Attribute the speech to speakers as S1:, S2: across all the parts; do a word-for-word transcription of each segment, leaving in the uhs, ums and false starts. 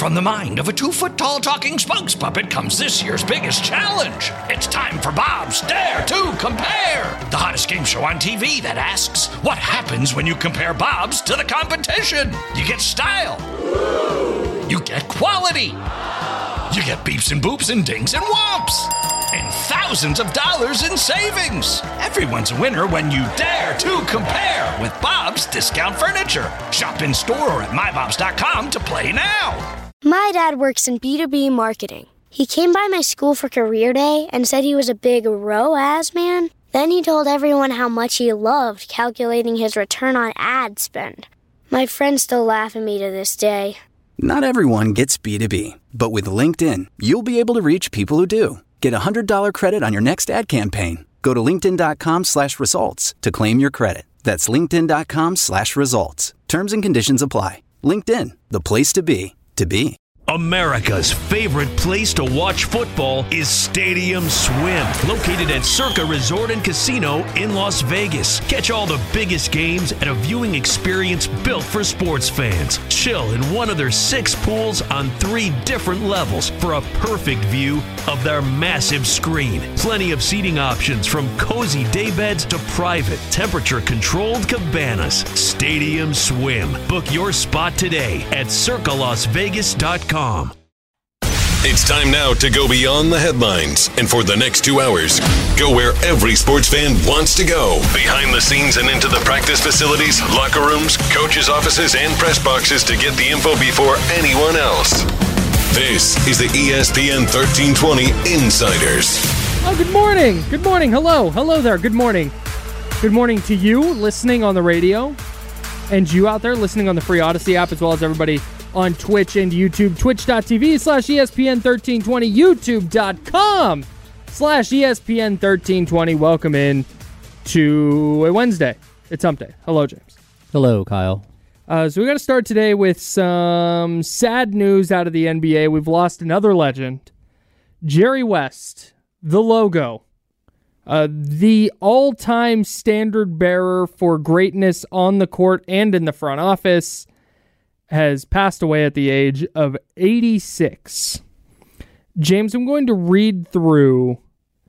S1: from the mind of a two-foot-tall talking spokes puppet comes this year's biggest challenge. It's time for Bob's Dare to Compare, the hottest game show on T V that asks, what happens when you compare Bobs to the competition? You get style. You get quality. You get beeps and boops and dings and whomps. And thousands of dollars in savings. Everyone's a winner when you dare to compare with Bob's Discount Furniture. Shop in store or at my bobs dot com to play now.
S2: My dad works in B two B marketing. He came by my school for career day and said he was a big R O A S man. Then he told everyone how much he loved calculating his return on ad spend. My friends still laugh at me to this day.
S3: Not everyone gets B two B, but with LinkedIn, you'll be able to reach people who do. Get a one hundred dollars credit on your next ad campaign. Go to linkedin.com slash results to claim your credit. That's linkedin.com slash results. Terms and conditions apply. LinkedIn, the place to be, to be.
S4: America's favorite place to watch football is Stadium Swim, located at Circa Resort and Casino in Las Vegas. Catch all the biggest games at a viewing experience built for sports fans. Chill in one of their six pools on three different levels for a perfect view of their massive screen. Plenty of seating options from cozy daybeds to private, temperature-controlled cabanas. Stadium Swim. Book your spot today at circa las vegas dot com.
S5: It's time now to go beyond the headlines, and for the next two hours, go where every sports fan wants to go. Behind the scenes and into the practice facilities, locker rooms, coaches' offices, and press boxes to get the info before anyone else. This is the E S P N thirteen twenty Insiders.
S6: Oh, good morning. Good morning. Hello. Hello there. Good morning. Good morning to you listening on the radio, and you out there listening on the free Odyssey app, as well as everybody on Twitch and YouTube, twitch.tv slash ESPN 1320, youtube.com slash ESPN 1320. Welcome in to a Wednesday. It's hump day. Hello, James.
S7: Hello, Kyle.
S6: Uh, so we got to start today with some sad news out of the N B A. We've lost another legend, Jerry West, the logo, uh, the all-time standard bearer for greatness on the court and in the front office, has passed away at the age of eighty-six. James, I'm going to read through.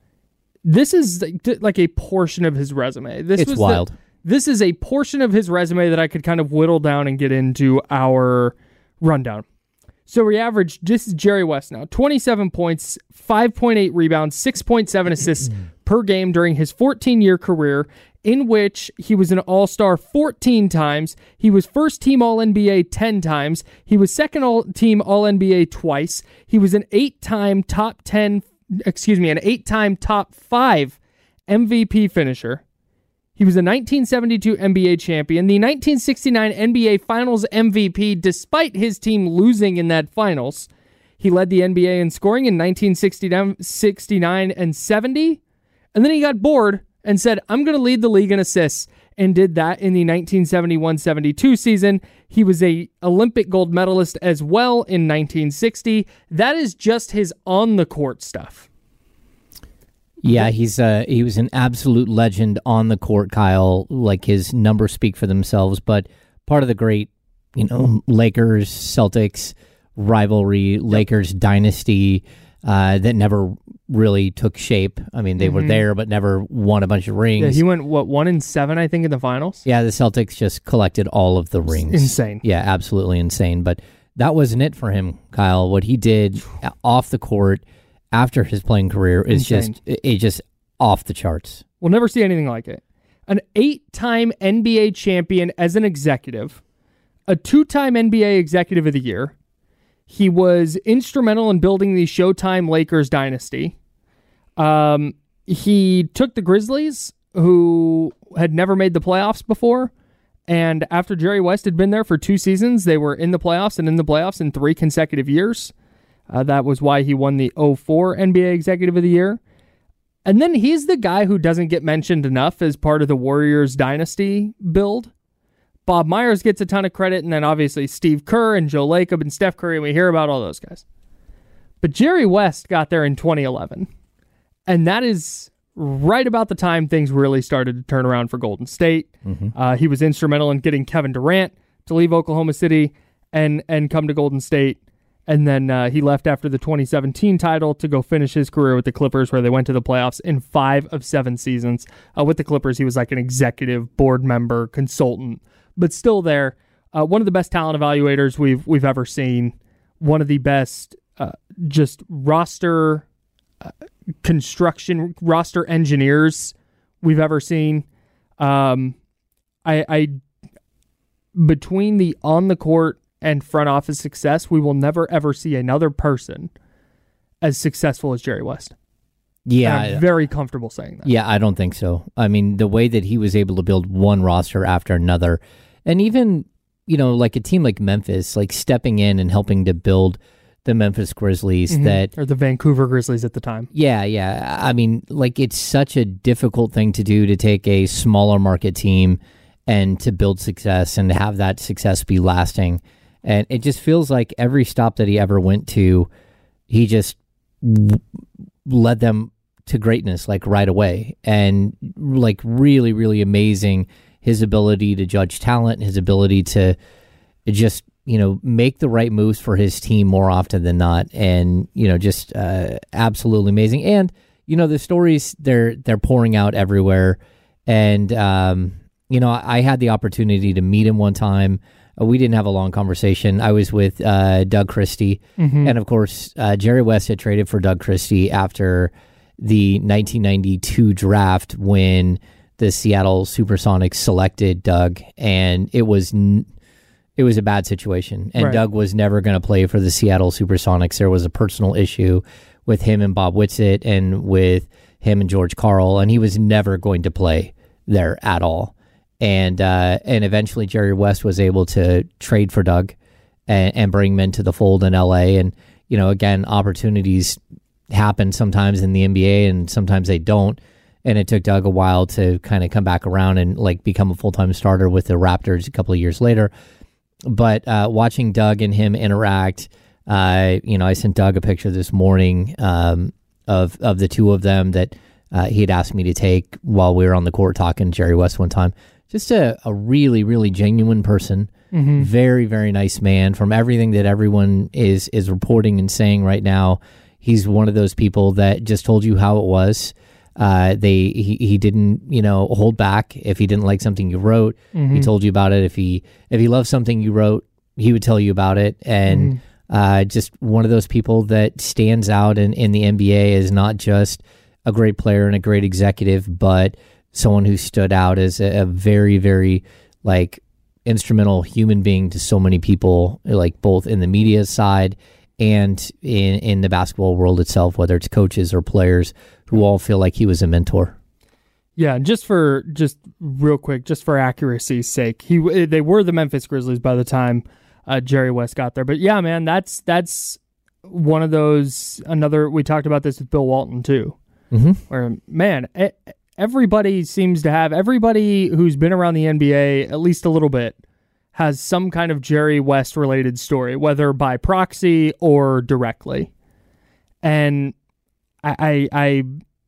S6: This is like a portion of his resume. This
S7: it's
S6: was
S7: wild.
S6: The, this is a portion of his resume that I could kind of whittle down and get into our rundown. So he averaged, this is Jerry West now, twenty-seven points, five point eight rebounds, six point seven assists per game during his fourteen-year career, in which he was an all-star fourteen times. He was first-team All-N B A ten times. He was second-team All-N B A twice. He was an eight-time top ten, excuse me, an eight-time top five M V P finisher. He was a nineteen seventy-two N B A champion, the nineteen sixty-nine N B A Finals M V P, despite his team losing in that finals. He led the N B A in scoring in nineteen sixty-nine and seventy, and then he got bored and said, I'm going to lead the league in assists, and did that in the nineteen seventy-one seventy-two season. He was a Olympic gold medalist as well in nineteen sixty. That is just his on-the-court stuff.
S7: Yeah, he's uh, he was an absolute legend on the court, Kyle. Like, his numbers speak for themselves, but part of the great, you know, Lakers, Celtics rivalry, yep. Lakers dynasty uh, that never really took shape. I mean, they mm-hmm. were there, but never won a bunch of rings.
S6: Yeah, he went, what, one and seven, I think, in the finals?
S7: Yeah, the Celtics just collected all of the rings.
S6: Insane.
S7: Yeah, absolutely insane. But that wasn't it for him, Kyle. What he did off the court after his playing career is insane. just it just off the charts.
S6: We'll never see anything like it. An eight-time N B A champion as an executive, a two-time N B A Executive of the Year. He was instrumental in building the Showtime Lakers dynasty. Um, he took the Grizzlies, who had never made the playoffs before, and after Jerry West had been there for two seasons, they were in the playoffs and in the playoffs in three consecutive years. Uh, that was why he won the oh four N B A Executive of the Year. And then he's the guy who doesn't get mentioned enough as part of the Warriors dynasty build. Bob Myers gets a ton of credit, and then obviously Steve Kerr and Joe Lacob and Steph Curry, and we hear about all those guys. But Jerry West got there in twenty eleven, and that is right about the time things really started to turn around for Golden State. Mm-hmm. Uh, he was instrumental in getting Kevin Durant to leave Oklahoma City and, and come to Golden State. And then uh, he left after the twenty seventeen title to go finish his career with the Clippers, where they went to the playoffs in five of seven seasons. Uh, with the Clippers, he was like an executive board member, consultant, but still there. Uh, one of the best talent evaluators we've we've ever seen. One of the best uh, just roster uh, construction, roster engineers we've ever seen. Um, I, I between the on the court and front office success, we will never ever see another person as successful as Jerry West.
S7: Yeah,
S6: and I'm very comfortable saying that.
S7: Yeah, I don't think so. I mean, the way that he was able to build one roster after another, and even, you know, like a team like Memphis, like stepping in and helping to build the Memphis Grizzlies, mm-hmm. that
S6: or the Vancouver Grizzlies at the time.
S7: Yeah, yeah. I mean, like, it's such a difficult thing to do, to take a smaller market team and to build success and to have that success be lasting. And it just feels like every stop that he ever went to, he just w- led them to greatness, like, right away. And, like, really, really amazing, his ability to judge talent, his ability to just, you know, make the right moves for his team more often than not. And, you know, just uh, absolutely amazing. And, you know, the stories, they're they're pouring out everywhere. And, um, you know, I had the opportunity to meet him one time. We didn't have a long conversation. I was with uh, Doug Christie. Mm-hmm. And, of course, uh, Jerry West had traded for Doug Christie after the nineteen ninety-two draft, when the Seattle Supersonics selected Doug. And it was n- it was a bad situation. And right. Doug was never going to play for the Seattle Supersonics. There was a personal issue with him and Bob Whitsitt, and with him and George Karl, and he was never going to play there at all. And uh, and eventually Jerry West was able to trade for Doug and, and bring him into the fold in L A. And, you know, again, opportunities happen sometimes in the N B A and sometimes they don't. And it took Doug a while to kind of come back around and, like, become a full-time starter with the Raptors a couple of years later. But uh, watching Doug and him interact, uh, you know, I sent Doug a picture this morning um, of, of the two of them that uh, he had asked me to take while we were on the court talking to Jerry West one time. Just a, a really, really genuine person. Mm-hmm. Very, very nice man. From everything that everyone is is reporting and saying right now, he's one of those people that just told you how it was. Uh, they he, he didn't, you know, hold back. If he didn't like something you wrote, mm-hmm. he told you about it. If he if he loved something you wrote, he would tell you about it. And mm-hmm. uh, just one of those people that stands out in, in the N B A as not just a great player and a great executive, but someone who stood out as a, a very, very, like, instrumental human being to so many people, like, both in the media side and in, in the basketball world itself, whether it's coaches or players, who all feel like he was a mentor.
S6: Yeah, and just for, just real quick, just for accuracy's sake, he they were the Memphis Grizzlies by the time uh, Jerry West got there. But yeah, man, that's that's one of those, another, we talked about this with Bill Walton too, mm-hmm. where, man, it, everybody seems to have, everybody who's been around the N B A at least a little bit has some kind of Jerry West related story, whether by proxy or directly. And I, I, I,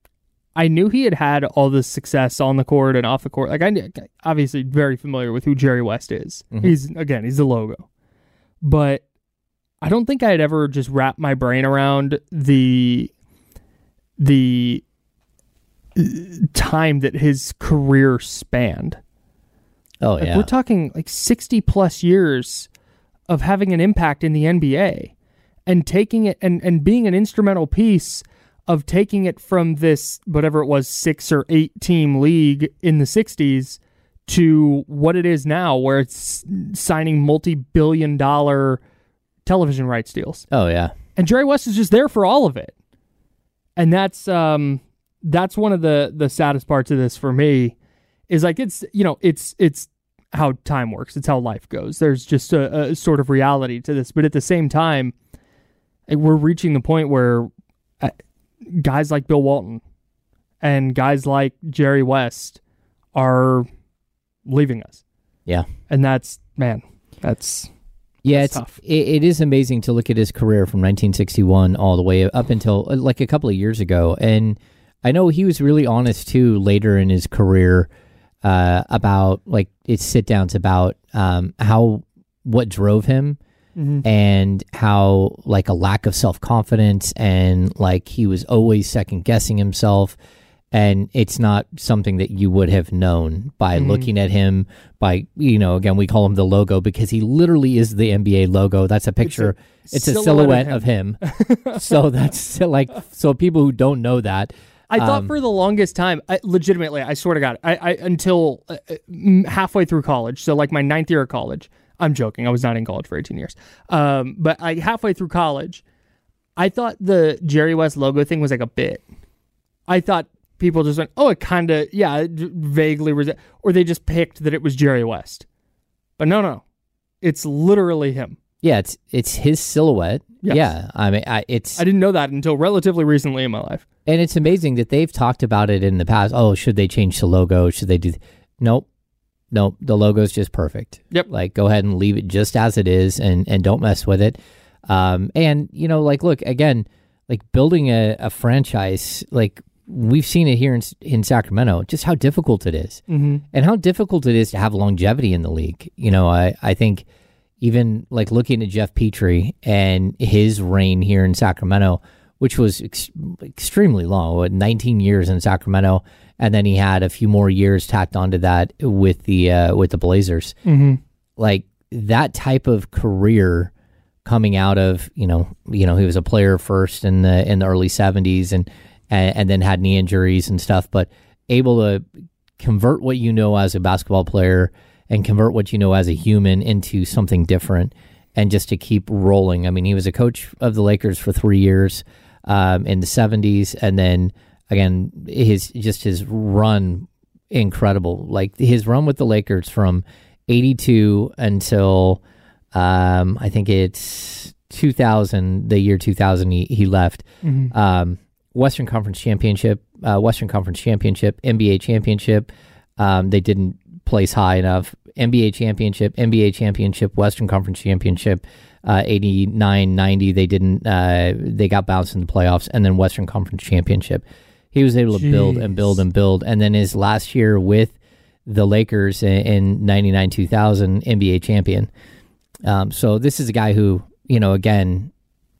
S6: I knew he had had all this success on the court and off the court. Like, I obviously very familiar with who Jerry West is. Mm-hmm. He's, again, he's the logo. But I don't think I had ever just wrapped my brain around the, the, time that his career spanned.
S7: Oh,
S6: like,
S7: yeah.
S6: We're talking like sixty plus years of having an impact in the N B A and taking it and, and being an instrumental piece of taking it from this, whatever it was, six or eight team league in the sixties to what it is now, where it's signing multi-billion dollar television rights deals.
S7: Oh, yeah.
S6: And Jerry West is just there for all of it. And that's, um, That's one of the, the saddest parts of this for me, is like, it's, you know, it's it's how time works. It's how life goes. There's just a, a sort of reality to this. But at the same time, like, we're reaching the point where uh, guys like Bill Walton and guys like Jerry West are leaving us.
S7: Yeah.
S6: And that's, man, that's...
S7: Yeah,
S6: That's
S7: it's
S6: tough.
S7: It, it is amazing to look at his career from nineteen sixty-one all the way up until, like, a couple of years ago. And I know he was really honest, too, later in his career uh, about, like, it's sit-downs about um, how, what drove him mm-hmm. and how like a lack of self-confidence and like he was always second guessing himself. And it's not something that you would have known by mm-hmm. looking at him, by, you know, again, we call him the logo because he literally is the N B A logo. That's a picture. It's a, it's a silhouette, silhouette of him. Of him. So that's like, so people who don't know that.
S6: I um, thought for the longest time, I, legitimately, I swear to God, I, I until uh, halfway through college, so like my ninth year of college, I'm joking, I was not in college for eighteen years, um, but I halfway through college, I thought the Jerry West logo thing was like a bit. I thought people just went, oh, it kind of, yeah, it vaguely, resi-, or they just picked that it was Jerry West. But no, no, it's literally him.
S7: Yeah, it's it's his silhouette. Yes. Yeah, I mean, I, it's.
S6: I didn't know that until relatively recently in my life.
S7: And it's amazing that they've talked about it in the past. Oh, should they change the logo? Should they do? Th-? Nope, nope. The logo's just perfect.
S6: Yep.
S7: Like, go ahead and leave it just as it is, and and don't mess with it. Um, and you know, like, look again, like building a, a franchise, like. We've seen it here in, in Sacramento, just how difficult it is, mm-hmm. and how difficult it is to have longevity in the league. You know, I, I think even like looking at Jeff Petrie and his reign here in Sacramento, which was ex- extremely long, what, nineteen years in Sacramento, and then he had a few more years tacked onto that with the uh, with the Blazers.
S6: Mm-hmm.
S7: Like that type of career coming out of, you know, you know, he was a player first in the in the early seventies and. And, and then had knee injuries and stuff, but able to convert what you know as a basketball player and convert what you know as a human into something different and just to keep rolling. I mean, he was a coach of the Lakers for three years um, in the seventies, and then, again, his just his run, incredible. Like, his run with the Lakers from eighty-two until, um, I think it's two thousand, the year two thousand he, he left.
S6: Mm-hmm.
S7: Um Western Conference Championship, uh, Western Conference Championship, N B A Championship. Um, they didn't place high enough. N B A Championship, N B A Championship, Western Conference Championship, uh, eighty-nine ninety. They didn't. Uh, they got bounced in the playoffs, and then Western Conference Championship. He was able to Jeez. build and build and build, and then his last year with the Lakers in ninety-nine two thousand, N B A champion. Um, so this is a guy who, you know, again,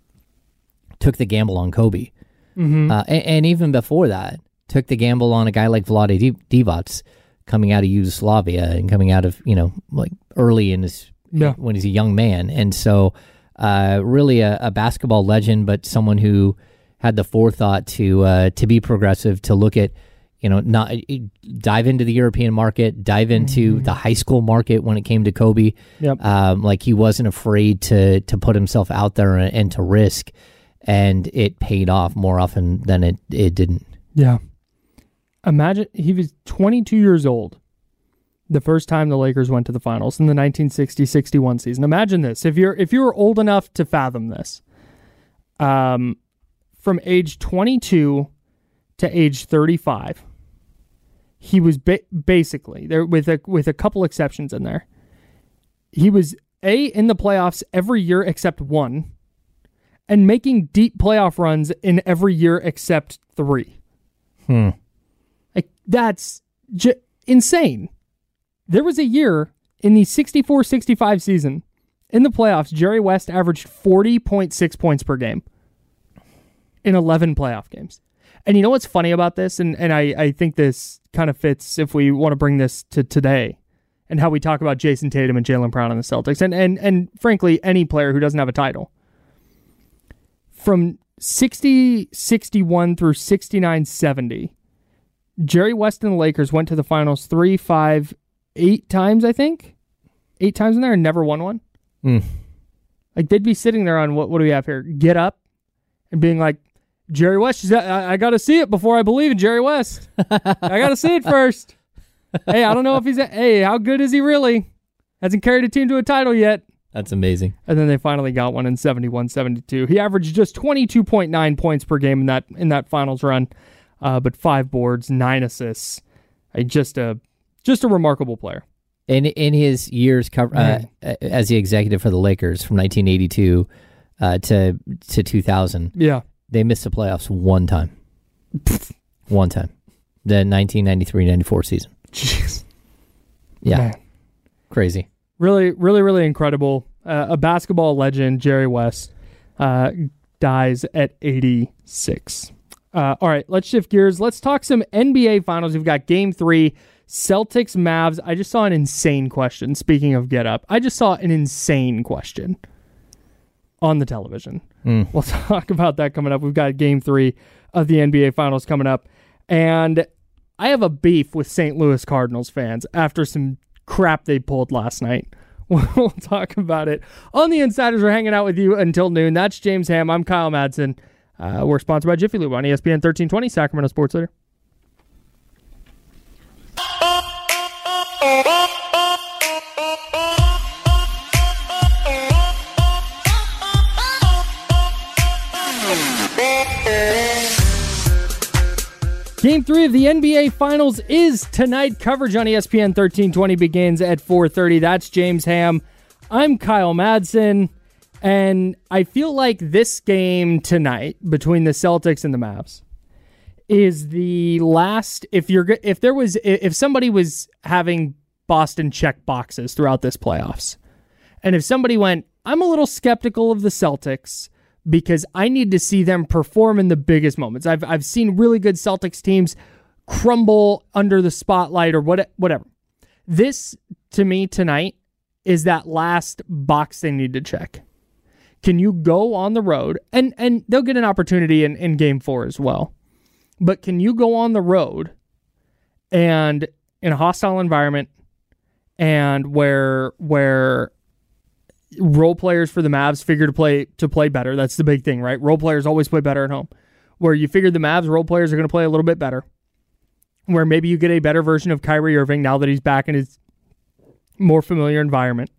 S7: took the gamble on Kobe.
S6: Mm-hmm.
S7: Uh, and, and even before that, took the gamble on a guy like Vlade Divac coming out of Yugoslavia and coming out of, you know, like early in his,
S6: yeah.
S7: when he's a young man. And so uh, really a, a basketball legend, but someone who had the forethought to uh, to be progressive, to look at, you know, not dive into the European market, dive into mm-hmm. the high school market when it came to Kobe.
S6: Yep.
S7: Um, like he wasn't afraid to to put himself out there and, and to risk. And it paid off more often than it, it didn't.
S6: Yeah. Imagine, he was twenty-two years old the first time the Lakers went to the finals in the nineteen sixty sixty-one season. Imagine this. If you're if you were old enough to fathom this, um, from age twenty-two to age thirty-five, he was ba- basically, there with a, with a couple exceptions in there, he was A, in the playoffs every year except one, and making deep playoff runs in every year except three.
S7: Hmm.
S6: Like, that's j- insane. There was a year in the sixty-four sixty-five season, in the playoffs, Jerry West averaged forty point six points per game in eleven playoff games. And you know what's funny about this? And, and I, I think this kind of fits if we want to bring this to today and how we talk about Jason Tatum and Jaylen Brown and the Celtics. And, and, and frankly, any player who doesn't have a title. From sixty sixty-one through sixty-nine seventy, Jerry West and the Lakers went to the finals three, five, eight times, I think. Eight times in there and never won one.
S7: Mm.
S6: Like, they'd be sitting there on, what, what do we have here? Get Up and being like, Jerry West, I, I got to see it before I believe in Jerry West. I got to see it first. Hey, I don't know if he's, a, hey, how good is he really? Hasn't carried a team to a title yet.
S7: That's amazing.
S6: And then they finally got one in seventy-one seventy-two. He averaged just twenty-two point nine points per game in that in that finals run, uh, but five boards, nine assists. Uh, just a just a remarkable player.
S7: In in his years cover, uh, as the executive for the Lakers from nineteen eighty-two uh, to to two thousand,
S6: yeah,
S7: they missed the playoffs one time. One time, the nineteen ninety-three ninety-four season.
S6: Jeez,
S7: yeah,
S6: Man.
S7: Crazy.
S6: Really, really, really incredible. Uh, a basketball legend, Jerry West, uh, dies at eighty-six. Uh, all right, let's shift gears. Let's talk some N B A Finals. We've got Game three, Celtics, Mavs. I just saw an insane question. Speaking of Get Up, I just saw an insane question on the television. Mm. We'll talk about that coming up. We've got Game three of the N B A Finals coming up. And I have a beef with Saint Louis Cardinals fans after some crap they pulled last night. We'll talk about it on the Insiders. We're hanging out with you until noon. That's James Ham. I'm Kyle Madsen. Uh, we're sponsored by Jiffy Lube on E S P N thirteen twenty, Sacramento Sports Leader. Game three of the N B A Finals is tonight. Coverage on E S P N thirteen twenty begins at four thirty. That's James Ham. I'm Kyle Madsen. And I feel like this game tonight between the Celtics and the Mavs is the last. If you're if there was if somebody was having Boston check boxes throughout this playoffs, and if somebody went, I'm a little skeptical of the Celtics because I need to see them perform in the biggest moments. I've I've seen really good Celtics teams crumble under the spotlight or what whatever. This to me tonight is that last box they need to check. Can you go on the road, and, and they'll get an opportunity in, in game four as well, but can you go on the road and in a hostile environment and where where role players for the Mavs figure to play to play better? That's the big thing, right? Role players always play better at home. Where you figure the Mavs role players are going to play a little bit better. Where maybe you get a better version of Kyrie Irving now that he's back in his more familiar environment.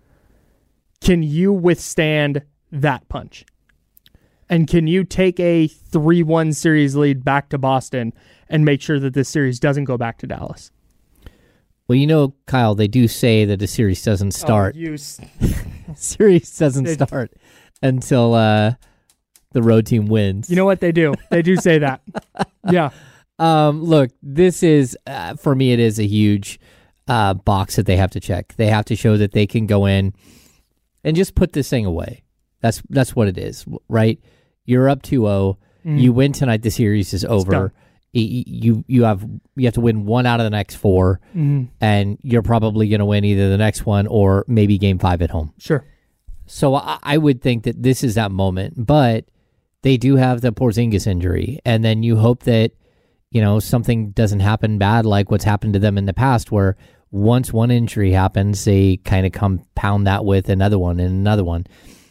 S6: Can you withstand that punch? And can you take a three one series lead back to Boston and make sure that this series doesn't go back to Dallas?
S7: Well, you know, Kyle, they do say that the series doesn't start.
S6: Oh, you s-
S7: series doesn't start until uh, the road team wins.
S6: You know what they do? They do say that. Yeah.
S7: Um, look, this is, uh, for me, it is a huge uh, box that they have to check. They have to show that they can go in and just put this thing away. That's that's what it is, right? You're up two oh. Mm. You win tonight, the series is over. You you have you have to win one out of the next four, mm. and you're probably going to win either the next one or maybe game five at home.
S6: Sure.
S7: So I, I would think that this is that moment, but they do have the Porzingis injury, and then you hope that you know something doesn't happen bad like what's happened to them in the past, where once one injury happens, they kind of compound that with another one and another one.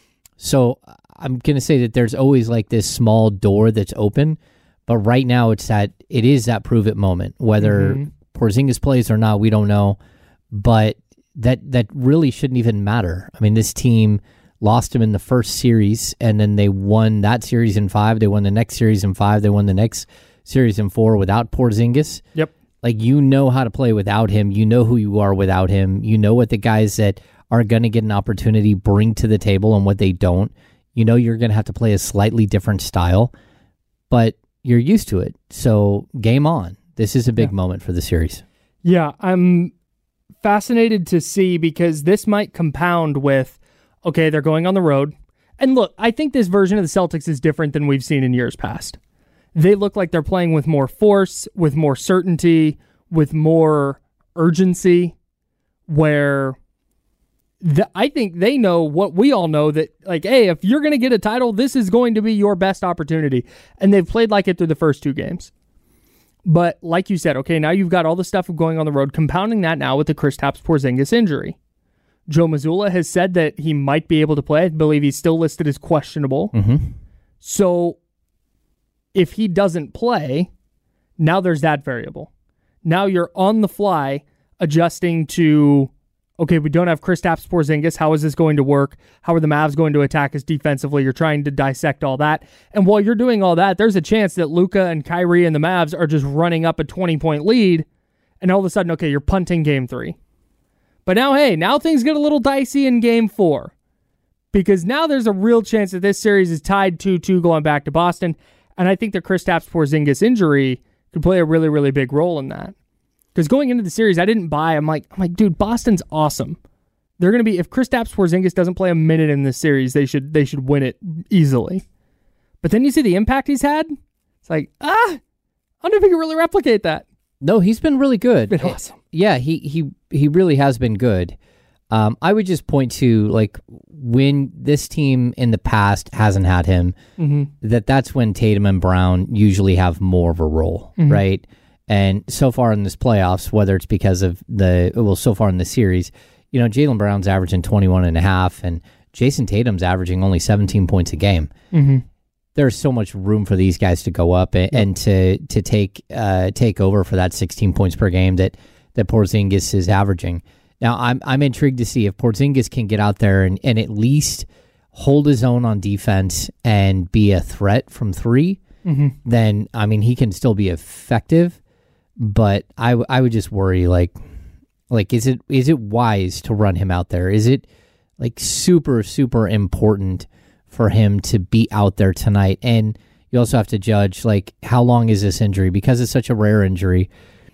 S7: So I'm going to say that there's always like this small door that's open, but right now it's that it is that prove it moment. Whether mm-hmm. Porzingis plays or not, we don't know, but that that really shouldn't even matter. I mean, this team lost him in the first series, and then they won that series in five. They won the next series in five. They won the next series in four without Porzingis.
S6: Yep.
S7: Like, you know how to play without him. You know who you are without him. You know what the guys that are going to get an opportunity bring to the table and what they don't. You know you're going to have to play a slightly different style, but you're used to it. So game on. This is a big yeah. moment for the series.
S6: Yeah, I'm fascinated to see because this might compound with, okay, they're going on the road. And look, I think this version of the Celtics is different than we've seen in years past. They look like they're playing with more force, with more certainty, with more urgency, where the, I think they know what we all know, that, like, hey, if you're going to get a title, this is going to be your best opportunity. And they've played like it through the first two games. But like you said, okay, now you've got all the stuff going on the road, compounding that now with the Kristaps Porzingis injury. Joe Mazzulla has said that he might be able to play. I believe he's still listed as questionable.
S7: Mm-hmm.
S6: So if he doesn't play, now there's that variable. Now you're on the fly adjusting to, okay, we don't have Kristaps Porzingis. How is this going to work? How are the Mavs going to attack us defensively? You're trying to dissect all that. And while you're doing all that, there's a chance that Luka and Kyrie and the Mavs are just running up a twenty-point lead, and all of a sudden, okay, you're punting game three. But now, hey, now things get a little dicey in game four, because now there's a real chance that this series is tied two two going back to Boston. And I think the Kristaps Porzingis injury could play a really, really big role in that. Because going into the series, I didn't buy. I'm like, I'm like, dude, Boston's awesome. They're going to be, if Kristaps Porzingis doesn't play a minute in this series, they should they should win it easily. But then you see the impact he's had. It's like, ah, I don't know if he can really replicate that.
S7: No, he's been really good.
S6: Been awesome.
S7: Yeah, he he he really has been good. Um, I would just point to, like, when this team in the past hasn't had him, mm-hmm. that that's when Tatum and Brown usually have more of a role, mm-hmm. right? And so far in this playoffs, whether it's because of the, well, so far in the series, you know, Jaylen Brown's averaging twenty-one and a half, and Jason Tatum's averaging only seventeen points a game. Mm-hmm. There's so much room for these guys to go up and, and to to take uh, take over for that sixteen points per game that, that Porzingis is averaging. Now, I'm I'm intrigued to see if Porzingis can get out there and, and at least hold his own on defense and be a threat from three. Mm-hmm. Then, I mean, he can still be effective, but I, w- I would just worry, like, like is it is it wise to run him out there? Is it, like, super, super important for him to be out there tonight? And you also have to judge, like, how long is this injury? Because it's such a rare injury,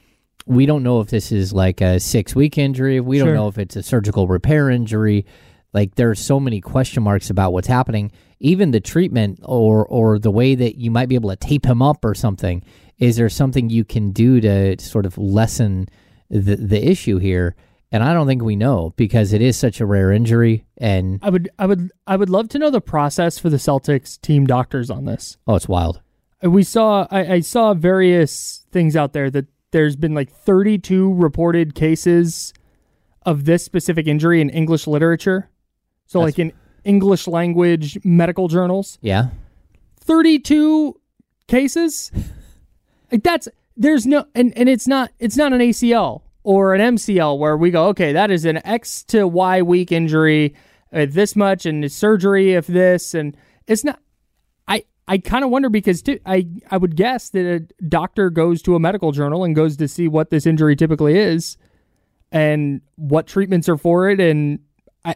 S7: we don't know if this is like a six-week injury. We don't
S6: sure.
S7: know if it's a surgical repair injury. Like, there are so many question marks about what's happening. Even the treatment or or the way that you might be able to tape him up or something. Is there something you can do to sort of lessen the the issue here? And I don't think we know, because it is such a rare injury. And
S6: I would I would I would love to know the process for the Celtics team doctors on this.
S7: Oh, it's wild.
S6: We saw I, I saw various things out there that there's been like thirty-two reported cases of this specific injury in English literature. So That's, like in English language medical journals.
S7: Yeah.
S6: thirty-two cases. Like that's there's no and, and it's not it's not an A C L or an M C L where we go, okay, that is an X to Y week injury, uh, this much, and surgery if this, and it's not. I I kind of wonder because t- I I would guess that a doctor goes to a medical journal and goes to see what this injury typically is, and what treatments are for it, and I.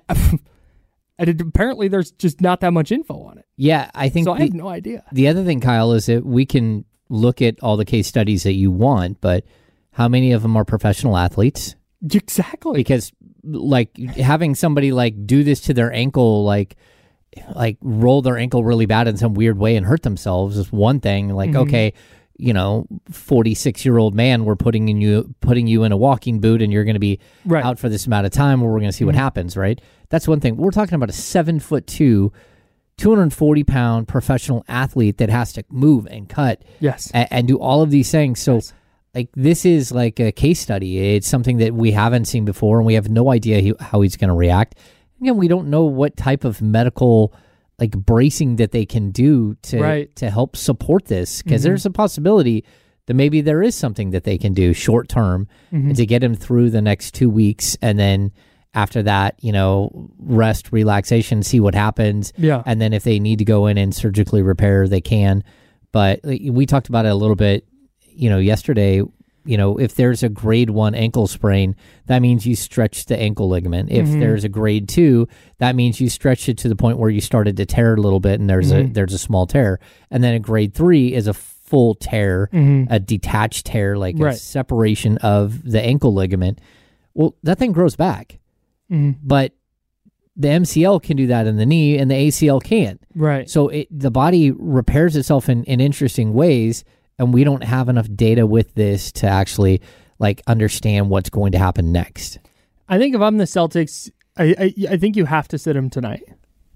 S6: And it, apparently there's just not that much info on it.
S7: Yeah, I think
S6: so.
S7: the,
S6: I have no idea.
S7: The other thing, Kyle, is that we can look at all the case studies that you want, but how many of them are professional athletes?
S6: Exactly.
S7: Because like having somebody like do this to their ankle, like like roll their ankle really bad in some weird way and hurt themselves is one thing. Like, mm-hmm. okay, you know, forty-six year old man, we're putting in you putting you in a walking boot and you're going to be
S6: right.
S7: out for this amount of time, where we're going to see mm-hmm. what happens, right? That's one thing. We're talking about a seven foot two, two hundred forty pound professional athlete that has to move and cut,
S6: yes,
S7: and, and do all of these things. So,
S6: yes.
S7: like, this is like a case study. It's something that we haven't seen before, and we have no idea he, how he's going to react. Again, we don't know what type of medical like bracing that they can do to
S6: right.
S7: to help support this, because mm-hmm. there's a possibility that maybe there is something that they can do short term mm-hmm. to get him through the next two weeks, and then after that, you know, rest, relaxation, see what happens.
S6: Yeah.
S7: And then if they need to go in and surgically repair, they can. But we talked about it a little bit, you know, yesterday. You know, if there's a grade one ankle sprain, that means you stretch the ankle ligament. If mm-hmm. there's a grade two, that means you stretch it to the point where you started to tear a little bit and there's mm-hmm. a there's a small tear. And then a grade three is a full tear, mm-hmm. a detached tear, like
S6: right.
S7: a separation of the ankle ligament. Well, that thing grows back. Mm-hmm. But the M C L can do that in the knee, and the A C L can't.
S6: Right.
S7: So it, the body repairs itself in, in interesting ways, and we don't have enough data with this to actually like understand what's going to happen next.
S6: I think if I'm the Celtics, I, I, I think you have to sit him tonight.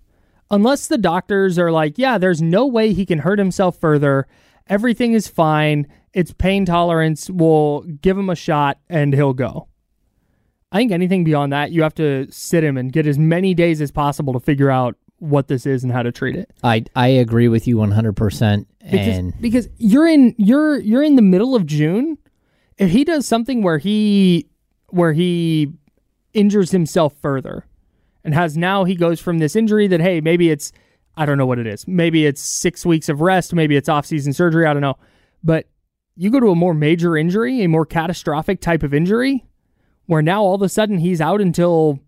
S6: Unless the doctors are like, yeah, there's no way he can hurt himself further. Everything is fine. It's pain tolerance. We'll give him a shot, and he'll go. I think anything beyond that, you have to sit him and get as many days as possible to figure out what this is and how to treat it.
S7: I I agree with you one hundred percent.
S6: And because, because you're in you're you're in the middle of June. If he does something where he where he injures himself further and has now he goes from this injury that, hey, maybe it's I don't know what it is. Maybe it's six weeks of rest, maybe it's off-season surgery, I don't know. But you go to a more major injury, a more catastrophic type of injury, where now all of a sudden he's out until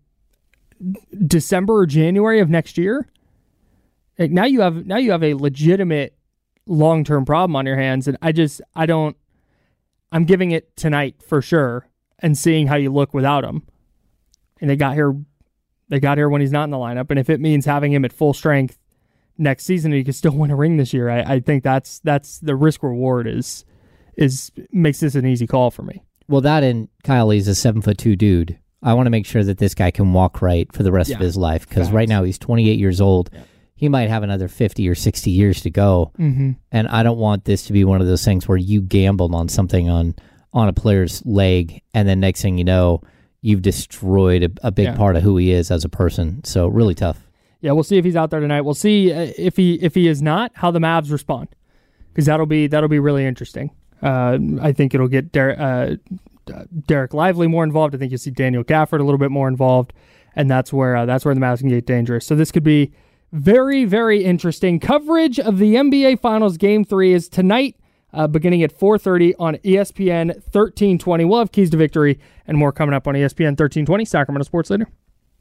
S6: December or January of next year. Like now you have now you have a legitimate long-term problem on your hands, and I just I don't. I'm giving it tonight for sure, and seeing how you look without him. And they got here They got here when he's not in the lineup, and if it means having him at full strength next season, he can still win a ring this year. I, I think that's that's the risk reward is is makes this an easy call for me.
S7: Well, that and Kyle Lee's a seven foot two dude. I want to make sure that this guy can walk right for the rest
S6: yeah.
S7: of his life, because right now he's twenty-eight years old. Yeah. He might have another fifty or sixty years to go,
S6: mm-hmm.
S7: and I don't want this to be one of those things where you gambled on something on on a player's leg, and then next thing you know, you've destroyed a, a big
S6: yeah.
S7: part of who he is as a person. So really tough.
S6: Yeah, we'll see if he's out there tonight. We'll see uh, if he if he is not, how the Mavs respond, because that'll be that'll be really interesting. Uh, I think it'll get Der- uh, Derek Lively more involved. I think you'll see Daniel Gafford a little bit more involved, and that's where uh, that's where the Mavs can get dangerous. So this could be very, very interesting. Coverage of the N B A Finals Game three is tonight, uh, beginning at four thirty on E S P N thirteen twenty. We'll have Keys to Victory and more coming up on E S P N thirteen twenty. Sacramento Sports Leader.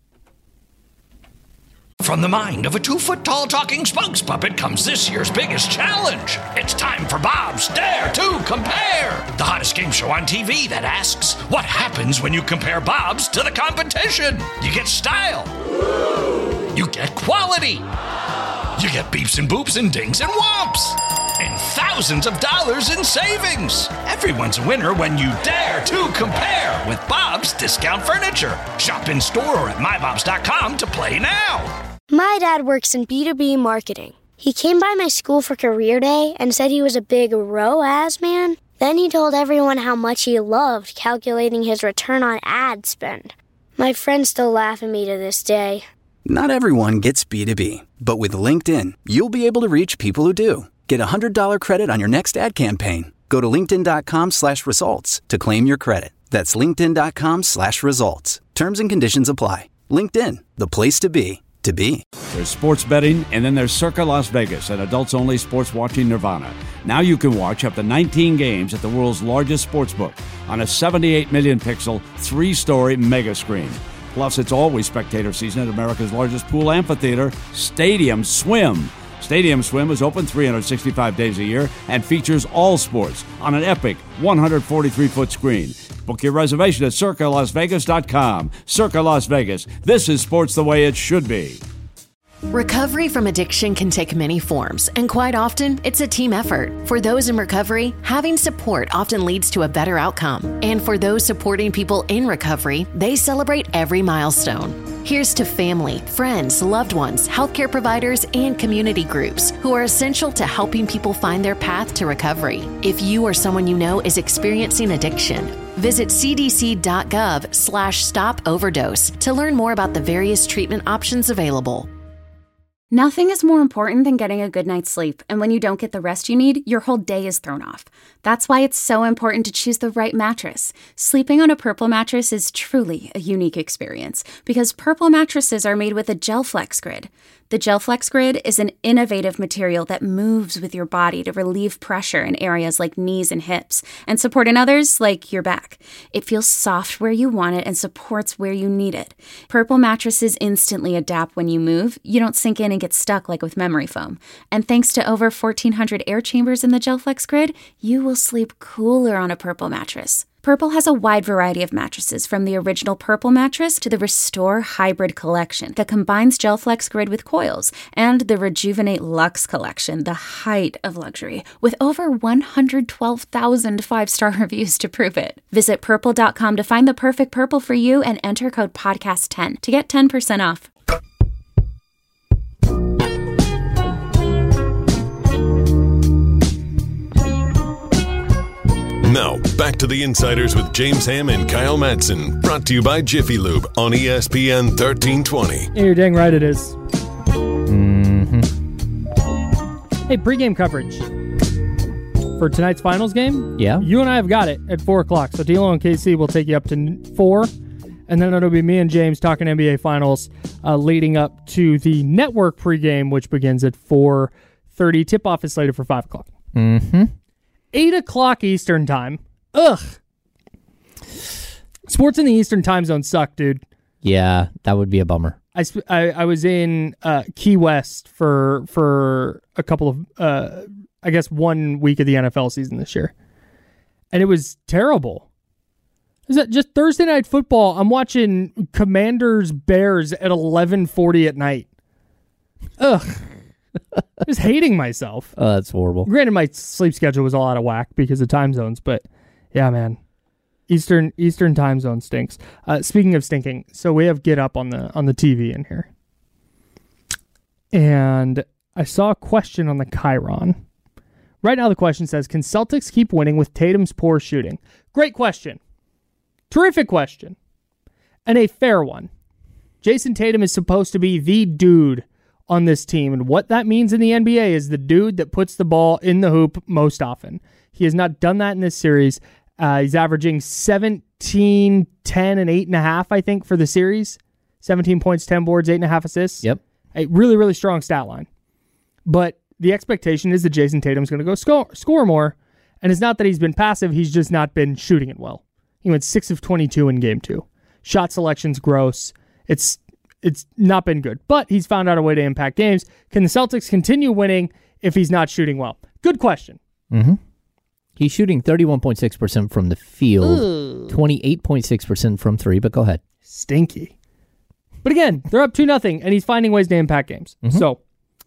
S1: From the mind of a two-foot-tall talking spokes puppet comes this year's biggest challenge. It's time for Bob's Dare to Compare, the hottest game show on T V that asks, what happens when you compare Bob's to the competition? You get style. You get quality. You get beeps and boops and dings and whomps. And thousands of dollars in savings. Everyone's a winner when you dare to compare with Bob's Discount Furniture. Shop in store or at my bobs dot com to play now.
S2: My dad works in B two B marketing. He came by my school for career day and said he was a big R O A S man. Then he told everyone how much he loved calculating his return on ad spend. My friends still laugh at me to this day.
S3: Not everyone gets B two B, but with LinkedIn, you'll be able to reach people who do. Get a one hundred dollars credit on your next ad campaign. Go to linkedin.com slash results to claim your credit. That's linkedin.com slash results. Terms and conditions apply. LinkedIn, the place to be, to be.
S8: There's sports betting, and then there's Circa Las Vegas, an adults-only sports watching nirvana. Now you can watch up to nineteen games at the world's largest sportsbook on a seventy-eight million pixel, three-story mega screen. Plus, it's always spectator season at America's largest pool amphitheater, Stadium Swim. Stadium Swim is open three hundred sixty-five days a year and features all sports on an epic one hundred forty-three foot screen. Book your reservation at circa las vegas dot com. Circa Las Vegas. This is sports the way it should be.
S9: Recovery from addiction can take many forms, and quite often, it's a team effort. For those in recovery, having support often leads to a better outcome. And for those supporting people in recovery, they celebrate every milestone. Here's to family, friends, loved ones, healthcare providers, and community groups who are essential to helping people find their path to recovery. If you or someone you know is experiencing addiction, visit cdc.gov slash stop overdose to learn more about the various treatment options available.
S10: Nothing is more important than getting a good night's sleep, and when you don't get the rest you need, your whole day is thrown off. That's why it's so important to choose the right mattress. Sleeping on a Purple mattress is truly a unique experience, because Purple mattresses are made with a GelFlex Grid. The GelFlex Grid is an innovative material that moves with your body to relieve pressure in areas like knees and hips, and support in others like your back. It feels soft where you want it and supports where you need it. Purple mattresses instantly adapt when you move. You don't sink in and get stuck like with memory foam. And thanks to over fourteen hundred air chambers in the GelFlex Grid, you will sleep cooler on a Purple mattress. Purple has a wide variety of mattresses, from the original Purple mattress to the Restore Hybrid collection that combines GelFlex Grid with coils, and the Rejuvenate Luxe collection, the height of luxury, with over one hundred twelve thousand five-star reviews to prove it. Visit purple dot com to find the perfect Purple for you and enter code podcast ten to get ten percent off.
S5: Now, back to the Insiders with James Ham and Kyle Madsen. Brought to you by Jiffy Lube on E S P N thirteen twenty.
S6: Yeah, you're dang right it is.
S7: Mm-hmm.
S6: Hey, pregame coverage for tonight's finals game.
S7: Yeah.
S6: You and I have got it at four o'clock. So D'Lo and K C will take you up to four. And then it'll be me and James talking N B A Finals uh, leading up to the network pregame, which begins at four thirty. Tip-off is slated for five o'clock.
S7: Mm-hmm.
S6: eight o'clock Eastern time. Ugh. Sports in the Eastern time zone suck, dude.
S7: Yeah, that would be a bummer.
S6: I, I, I was in uh, Key West for for a couple of, uh, I guess, one week of the N F L season this year. And it was terrible. Is that just Thursday Night Football? I'm watching Commanders Bears at eleven forty at night. Ugh. Just hating myself.
S7: Oh, that's horrible.
S6: Granted, my sleep schedule was all out of whack because of time zones, but yeah, man. Eastern Eastern time zone stinks. Uh, speaking of stinking, so we have Get Up on the on the T V in here. And I saw a question on the Chiron. Right now the question says, can Celtics keep winning with Tatum's poor shooting? Great question. Terrific question. And a fair one. Jason Tatum is supposed to be the dude on this team, and what that means in the N B A is the dude that puts the ball in the hoop most often. He has not done that in this series. Uh, he's averaging seventeen, ten, and eight and a half, I think, for the series. seventeen points, ten boards, eight and a half assists.
S7: Yep.
S6: A really, really strong stat line. But the expectation is that Jason Tatum's going to go score, score more, and it's not that he's been passive, he's just not been shooting it well. He went six of twenty-two in game two. Shot selection's gross. It's It's not been good, but he's found out a way to impact games. Can the Celtics continue winning if he's not shooting well? Good question.
S7: Mm-hmm. He's shooting thirty-one point six percent from the field, Ooh. twenty-eight point six percent from three, but go ahead.
S6: Stinky. But again, they're up two nothing, and he's finding ways to impact games. Mm-hmm. So,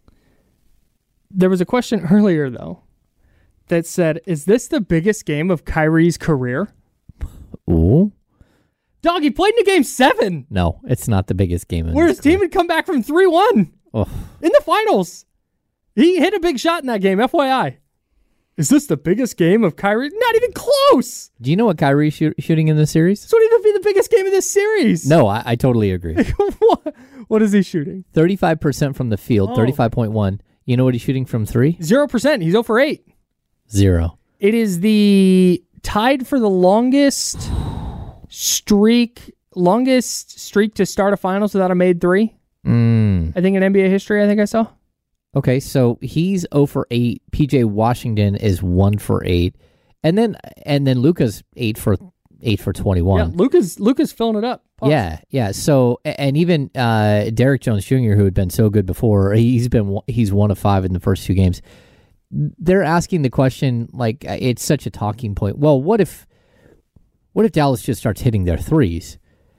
S6: there was a question earlier, though, that said, is this the biggest game of Kyrie's career?
S7: Ooh.
S6: Dog, he played in a game seven.
S7: No, it's not the biggest game.
S6: Where his team had come back from three one
S7: oh.
S6: in the finals. He hit a big shot in that game, F Y I. Is this the biggest game of Kyrie? Not even close.
S7: Do you know what Kyrie's shoot, shooting in this series?
S6: This would even be the biggest game of this series.
S7: No, I, I totally agree.
S6: what? What is he shooting?
S7: thirty-five percent from the field, oh. thirty-five point one. You know what he's shooting from three?
S6: Zero percent. He's zero for eight.
S7: Zero.
S6: It is the tied for the longest streak, longest streak to start a finals without a made three.
S7: Mm.
S6: I think in N B A history, I think I saw.
S7: Okay, so he's zero for eight. P J Washington is one for eight. And then and then Luka's eight for eight for twenty-one.
S6: Yeah, Luka's Luka's filling it up. Pause.
S7: Yeah, yeah. So and even uh, Derek Jones Junior, who had been so good before, he's been he's one of five in the first two games. They're asking the question, like, it's such a talking point. Well, what if what if Dallas just starts hitting their threes?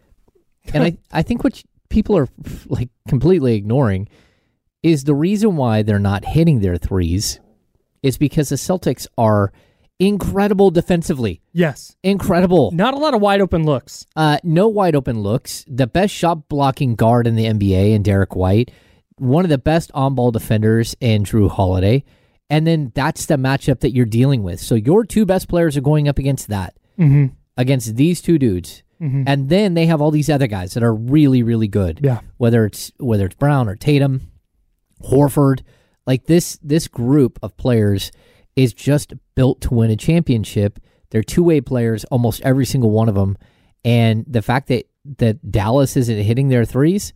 S7: And I, I think what people are like completely ignoring is the reason why they're not hitting their threes is because the Celtics are incredible defensively.
S6: Yes.
S7: Incredible.
S6: Not a lot of wide open looks.
S7: Uh, no wide open looks. The best shot blocking guard in the N B A in Derek White. One of the best on-ball defenders in Drew Holiday. And then that's the matchup that you're dealing with. So your two best players are going up against that.
S6: Mm-hmm.
S7: Against these two dudes. Mm-hmm. And then they have all these other guys that are really, really good.
S6: Yeah.
S7: Whether it's whether it's Brown or Tatum, Horford, like this this group of players is just built to win a championship. They're two-way players, almost every single one of them. And the fact that, that Dallas isn't hitting their threes,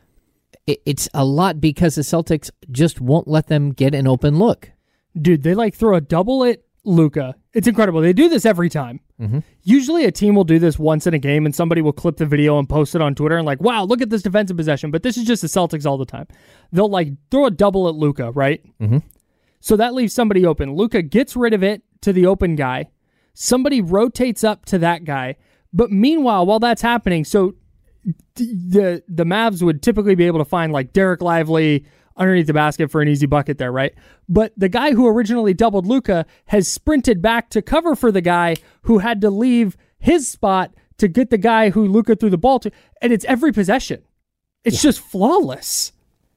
S7: it, it's a lot because the Celtics just won't let them get an open look.
S6: Dude, they like throw a double at Luka. It's incredible. They do this every time.
S7: Mm-hmm.
S6: Usually a team will do this once in a game and somebody will clip the video and post it on Twitter and like, wow, look at this defensive possession. But this is just the Celtics all the time. They'll like throw a double at Luka, right?
S7: Mm-hmm.
S6: So that leaves somebody open. Luka gets rid of it to the open guy. Somebody rotates up to that guy. But meanwhile, while that's happening, so the the Mavs would typically be able to find like Derek Lively underneath the basket for an easy bucket there, right? But the guy who originally doubled Luka has sprinted back to cover for the guy who had to leave his spot to get the guy who Luka threw the ball to, and it's every possession. It's yeah. just flawless.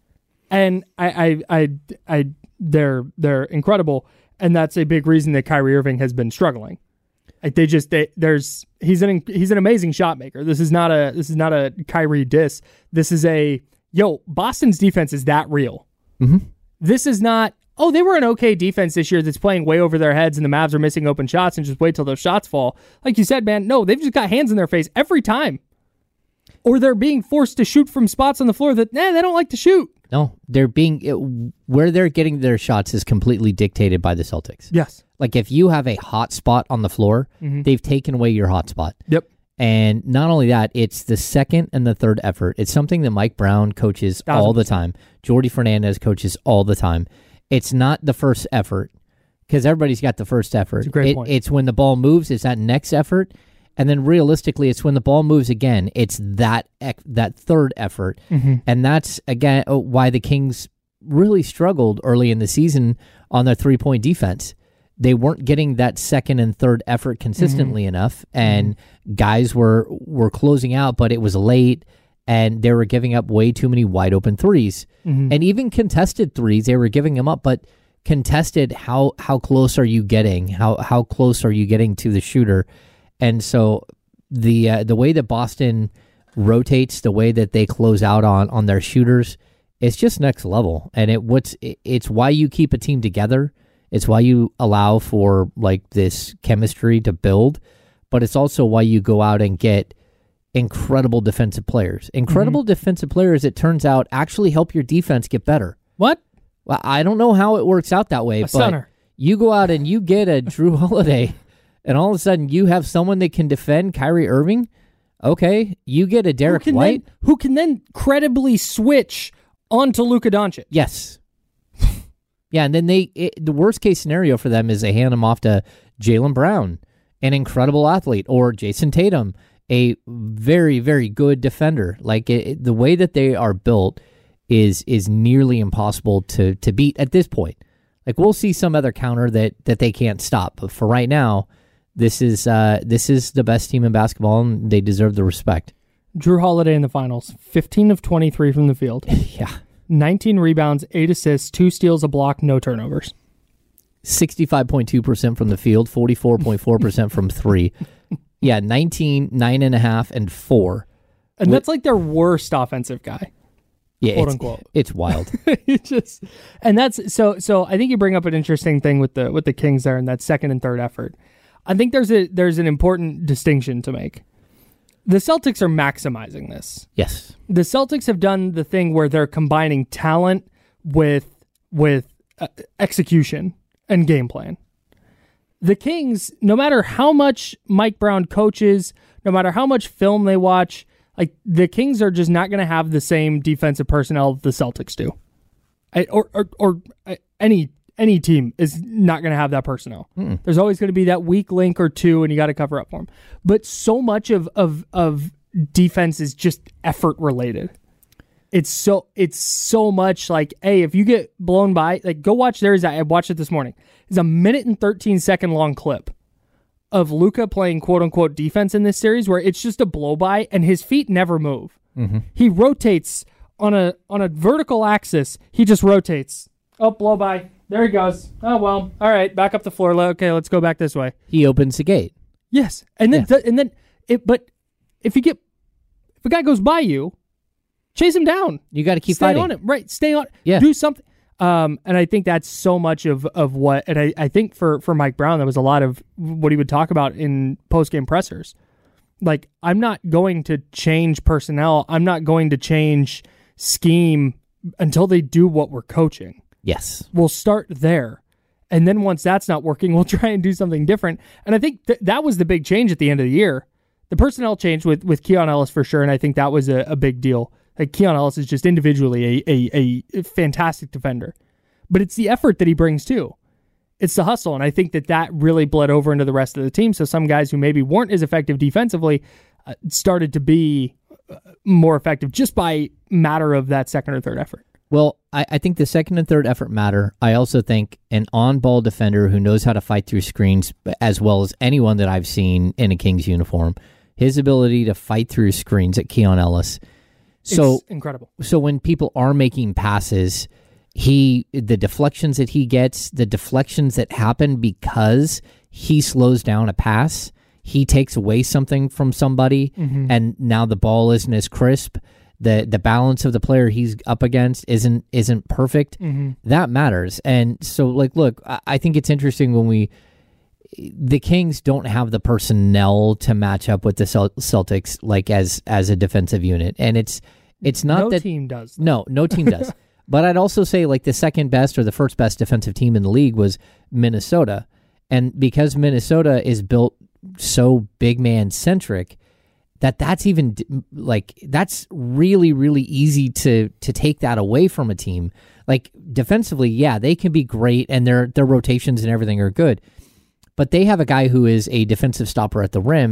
S6: And I, I, I, I, they're they're incredible, and that's a big reason that Kyrie Irving has been struggling. Like they just they, there's he's an he's an amazing shot maker. This is not a this is not a Kyrie diss. This is a Yo, Boston's defense is that real.
S7: Mm-hmm.
S6: This is not, oh, they were an okay defense this year that's playing way over their heads and the Mavs are missing open shots and just wait till those shots fall. Like you said, man, no, they've just got hands in their face every time. Or they're being forced to shoot from spots on the floor that, nah, they don't like to shoot.
S7: No, they're being, it, where they're getting their shots is completely dictated by the Celtics.
S6: Yes.
S7: Like if you have a hot spot on the floor, mm-hmm. they've taken away your hot spot.
S6: Yep.
S7: And not only that, it's the second and the third effort. It's something that Mike Brown coaches all the time. Jordi Fernandez coaches all the time. It's not the first effort because everybody's got the first effort.
S6: It's a great
S7: it,
S6: point.
S7: It's when the ball moves, it's that next effort. And then realistically, it's when the ball moves again, it's that ec- that third effort.
S6: Mm-hmm.
S7: And that's, again, why the Kings really struggled early in the season on their three-point defense. They weren't getting that second and third effort consistently mm-hmm. enough, and mm-hmm. guys were were closing out, but it was late, and they were giving up way too many wide-open threes. Mm-hmm. And even contested threes, they were giving them up, but contested, how how close are you getting? How how close are you getting to the shooter? And so the uh, the way that Boston rotates, the way that they close out on, on their shooters, it's just next level. And it what's it, it's why you keep a team together. It's why you allow for like this chemistry to build, but it's also why you go out and get incredible defensive players. Incredible mm-hmm. defensive players, it turns out, actually help your defense get better.
S6: What?
S7: Well, I don't know how it works out that way,
S6: a
S7: but
S6: center.
S7: You go out and you get a Drew Holiday, and all of a sudden you have someone that can defend Kyrie Irving. Okay, you get a Derek
S6: who can
S7: White.
S6: Then, who can then credibly switch onto Luka Doncic.
S7: Yes. Yeah, and then they it, the worst case scenario for them is they hand them off to Jaylen Brown, an incredible athlete, or Jason Tatum, a very, very good defender. Like it, it, the way that they are built is is nearly impossible to to beat at this point. Like we'll see some other counter that that they can't stop, but for right now, this is uh, this is the best team in basketball, and they deserve the respect.
S6: Drew Holiday in the finals, fifteen of twenty-three from the field.
S7: Yeah.
S6: nineteen rebounds, eight assists, two steals, a block, no turnovers.
S7: sixty-five point two percent from the field, forty-four point four percent from three. Yeah, nineteen, nine and a half, and four.
S6: And With, that's like their worst offensive guy.
S7: Yeah,
S6: quote
S7: it's,
S6: unquote.
S7: It's wild.
S6: It's just, and that's so. So I think you bring up an interesting thing with the with the Kings there and that second and third effort. I think there's a there's an important distinction to make. The Celtics are maximizing this.
S7: Yes.
S6: The Celtics have done the thing where they're combining talent with with uh, execution and game plan. The Kings, no matter how much Mike Brown coaches, no matter how much film they watch, like the Kings are just not going to have the same defensive personnel the Celtics do. I, or or, or uh, any any team is not going to have that personnel. Mm. There's always going to be that weak link or two, and you got to cover up for them. But so much of of of defense is just effort related. It's so it's so much like, hey, if you get blown by, like go watch. There's I watched it this morning. It's a minute and thirteen second long clip of Luka playing quote unquote defense in this series, where it's just a blow by and his feet never move. Mm-hmm. He rotates on a on a vertical axis. He just rotates. Oh, blow by. There he goes. Oh, well, all right, back up the floor. Okay, let's go back this way.
S7: He opens the gate.
S6: Yes, and then
S7: Yeah.
S6: th- and then it. But if you get if a guy goes by you, chase him down.
S7: You got to keep
S6: Stay
S7: fighting.
S6: on him, right? Stay on.
S7: Yeah.
S6: Do something. Um, and I think that's so much of of what. And I, I think for for Mike Brown, that was a lot of what he would talk about in post game pressers. Like, I'm not going to change personnel. I'm not going to change scheme until they do what we're coaching.
S7: Yes.
S6: We'll start there. And then once that's not working, we'll try and do something different. And I think th- that was the big change at the end of the year. The personnel changed with, with Keon Ellis for sure, and I think that was a, a big deal. Like, Keon Ellis is just individually a, a, a fantastic defender. But it's the effort that he brings too. It's the hustle, and I think that that really bled over into the rest of the team. So some guys who maybe weren't as effective defensively uh, started to be uh, more effective just by matter of that second or third effort.
S7: Well, I, I think the second and third effort matter. I also think an on-ball defender who knows how to fight through screens as well as anyone that I've seen in a Kings uniform, his ability to fight through screens at Keon Ellis. So
S6: it's incredible.
S7: So when people are making passes, he the deflections that he gets, the deflections that happen because he slows down a pass, he takes away something from somebody, mm-hmm. and now the ball isn't as crisp. The the balance of the player he's up against isn't isn't perfect. Mm-hmm. That matters. And so, like, look, I, I think it's interesting when we the Kings don't have the personnel to match up with the Celtics, like as as a defensive unit, and it's it's not
S6: no
S7: that
S6: team does. Though.
S7: No, no team does. But I'd also say like the second best or the first best defensive team in the league was Minnesota, and because Minnesota is built so big man centric, that that's even like that's really really easy to to take that away from a team. Like defensively, yeah, they can be great and their their rotations and everything are good. But they have a guy who is a defensive stopper at the rim,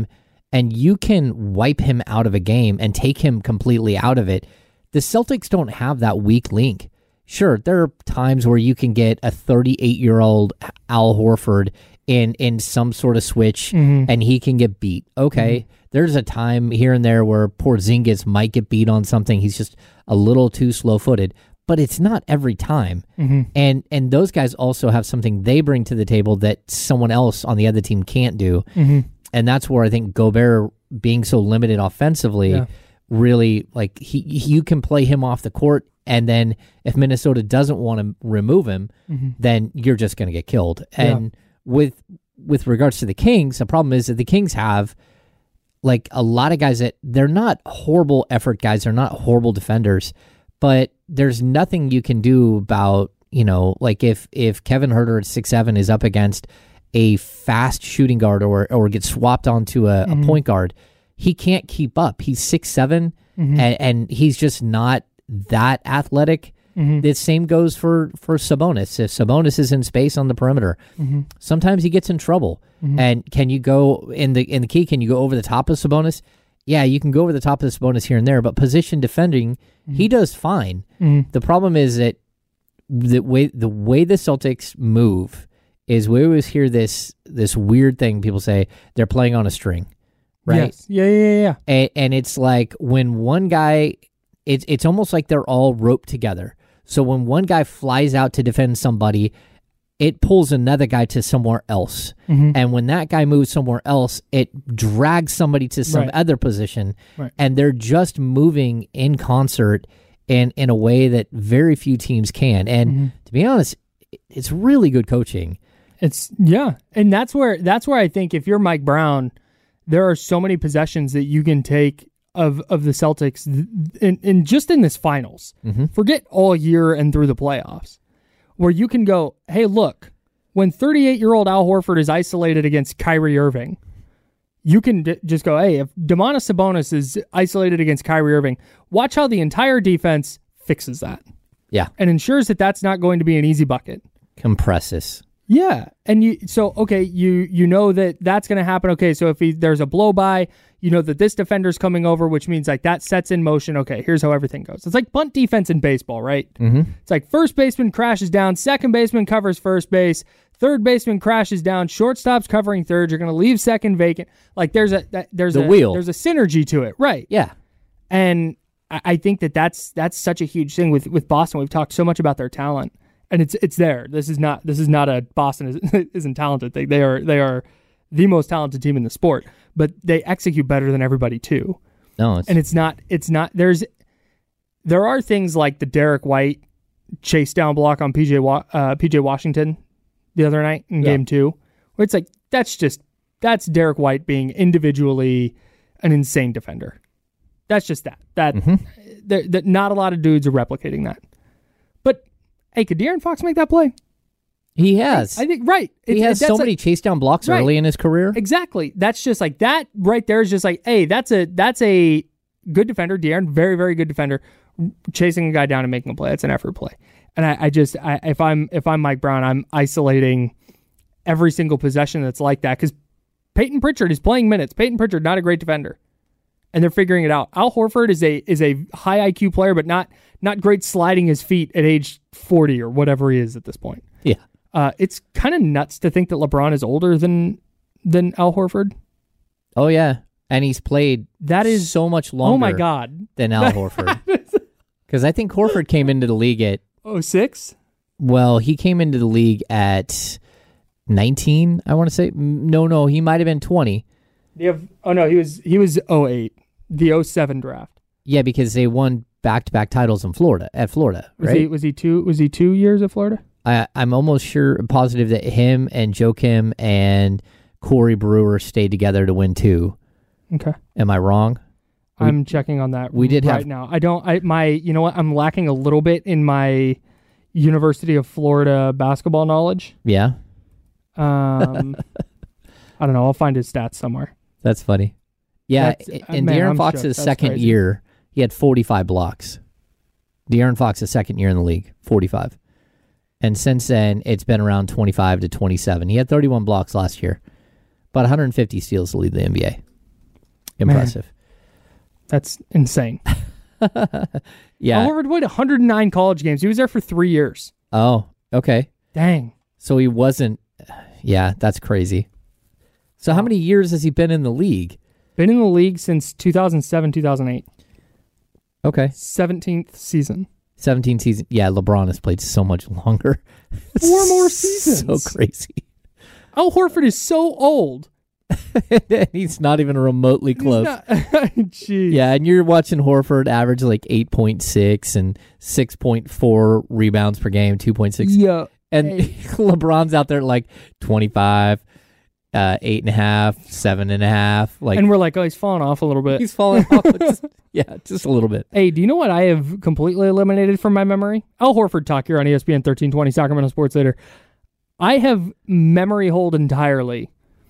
S7: and you can wipe him out of a game and take him completely out of it. The Celtics don't have that weak link. Sure, there are times where you can get a thirty-eight-year-old Al Horford in, in some sort of switch, mm-hmm. and he can get beat. Okay, mm-hmm. There's a time here and there where Porzingis might get beat on something. He's just a little too slow-footed, but it's not every time. Mm-hmm. And and those guys also have something they bring to the table that someone else on the other team can't do. Mm-hmm. And that's where I think Gobert being so limited offensively yeah. really, like, he, he you can play him off the court, and then if Minnesota doesn't want to remove him, mm-hmm. then you're just going to get killed. And yeah. with with regards to the Kings, the problem is that the Kings have like a lot of guys that they're not horrible effort guys, they're not horrible defenders, but there's nothing you can do about, you know, like if if Kevin Huerter at six seven is up against a fast shooting guard or or gets swapped onto a, mm-hmm. a point guard, he can't keep up. He's six seven, mm-hmm. and, and he's just not that athletic. Mm-hmm. The same goes for, for Sabonis. If Sabonis is in space on the perimeter, mm-hmm. sometimes he gets in trouble. Mm-hmm. And can you go in the in the key? Can you go over the top of Sabonis? Yeah, you can go over the top of Sabonis here and there, but position defending, mm-hmm. he does fine. Mm-hmm. The problem is that the way the way the Celtics move is we always hear this this weird thing. People say they're playing on a string, right?
S6: Yes. Yeah, yeah, yeah. yeah.
S7: And, and it's like when one guy, it's it's almost like they're all roped together. So when one guy flies out to defend somebody, it pulls another guy to somewhere else. Mm-hmm. And when that guy moves somewhere else, it drags somebody to some right. other position. Right. And they're just moving in concert in, in a way that very few teams can. And mm-hmm. to be honest, it's really good coaching.
S6: It's yeah. And that's where that's where I think if you're Mike Brown, there are so many possessions that you can take of of the Celtics in, in just in this finals. Mm-hmm. Forget all year and through the playoffs, where you can go, hey, look, when thirty-eight-year-old Al Horford is isolated against Kyrie Irving, you can d- just go, hey, if Domantas Sabonis is isolated against Kyrie Irving, watch how the entire defense fixes that.
S7: Yeah.
S6: And ensures that that's not going to be an easy bucket.
S7: Compresses.
S6: Yeah. And you, so, okay, you you know that that's going to happen. Okay, so if he, there's a blow by, you know that this defender's coming over, which means like that sets in motion. Okay, here's how everything goes. It's like bunt defense in baseball, right? Mm-hmm. It's like first baseman crashes down, second baseman covers first base, third baseman crashes down, shortstop's covering third. You're going to leave second vacant. Like there's a that, there's
S7: the
S6: a
S7: wheel.
S6: There's a synergy to it, right?
S7: Yeah.
S6: And I, I think that that's that's such a huge thing with with Boston. We've talked so much about their talent, and it's it's there. This is not this is not a Boston is, isn't talented thing. They are they are the most talented team in the sport, but they execute better than everybody too.
S7: No, it's...
S6: and it's not. It's not. There's there are things like the Derek White chase down block on P J Wa- uh, P J Washington the other night in yeah. Game Two, where it's like that's just that's Derek White being individually an insane defender. That's just that. That mm-hmm. there, that not a lot of dudes are replicating that. But hey, could De'Aaron Fox make that play?
S7: He has.
S6: I, I think, right.
S7: He it, has it, so many like, chase down blocks right. early in his career.
S6: Exactly. That's just like that right there is just like, hey, that's a that's a good defender. De'Aaron, very, very good defender, chasing a guy down and making a play. That's an effort play. And I, I just, I, if I'm if I'm Mike Brown, I'm isolating every single possession that's like that because Peyton Pritchard is playing minutes. Peyton Pritchard, not a great defender. And they're figuring it out. Al Horford is a is a high I Q player, but not not great sliding his feet at age forty or whatever he is at this point.
S7: Yeah.
S6: Uh, it's kind of nuts to think that LeBron is older than than Al Horford.
S7: Oh yeah, and he's played
S6: that is
S7: so much longer.
S6: Oh my god,
S7: than Al Horford. Because I think Horford came into the league at
S6: oh six.
S7: Well, he came into the league at nineteen. I want to say no, no, he might have been twenty.
S6: You have oh no, he was he was oh eight, the oh seven draft.
S7: Yeah, because they won back to back titles in Florida at Florida.
S6: Was
S7: right?
S6: he was he two was he two years at Florida?
S7: I, I'm almost sure, positive that him and Joakim and Corey Brewer stayed together to win two.
S6: Okay.
S7: Am I wrong?
S6: I'm
S7: we,
S6: checking on that
S7: we did
S6: right
S7: have,
S6: now. I don't, I, my, you know what? I'm lacking a little bit in my University of Florida basketball knowledge.
S7: Yeah.
S6: Um, I don't know. I'll find his stats somewhere.
S7: That's funny. Yeah. That's, in uh, De'Aaron Fox's second crazy. year, he had forty-five blocks. De'Aaron Fox's second year in the league, forty-five. And since then, it's been around twenty-five to twenty-seven. He had thirty-one blocks last year, but one hundred fifty steals to lead the N B A. impressive.
S6: Man, that's insane.
S7: Yeah.
S6: Al Horford played one hundred nine college games. He was there for three years.
S7: Oh, okay.
S6: Dang.
S7: So he wasn't. Yeah, that's crazy. So how many years has he been in the league?
S6: Been in the league since two thousand seven, two thousand eight.
S7: Okay.
S6: seventeenth season.
S7: seventeen season. Yeah, LeBron has played so much longer.
S6: Four more seasons.
S7: So crazy.
S6: Al Horford is so old.
S7: He's not even remotely close.
S6: Jeez.
S7: Yeah, and you're watching Horford average like eight point six and six point four rebounds per game, two point six.
S6: Yeah.
S7: And
S6: hey.
S7: LeBron's out there like twenty-five, uh, eight and a half, seven and a half. Like,
S6: and we're like, oh, he's falling off a little bit.
S7: He's falling off. Just, yeah, just a little bit.
S6: Hey, do you know what I have completely eliminated from my memory? Al Horford talk here on E S P N thirteen twenty Sacramento Sports Leader. I have memory hold entirely.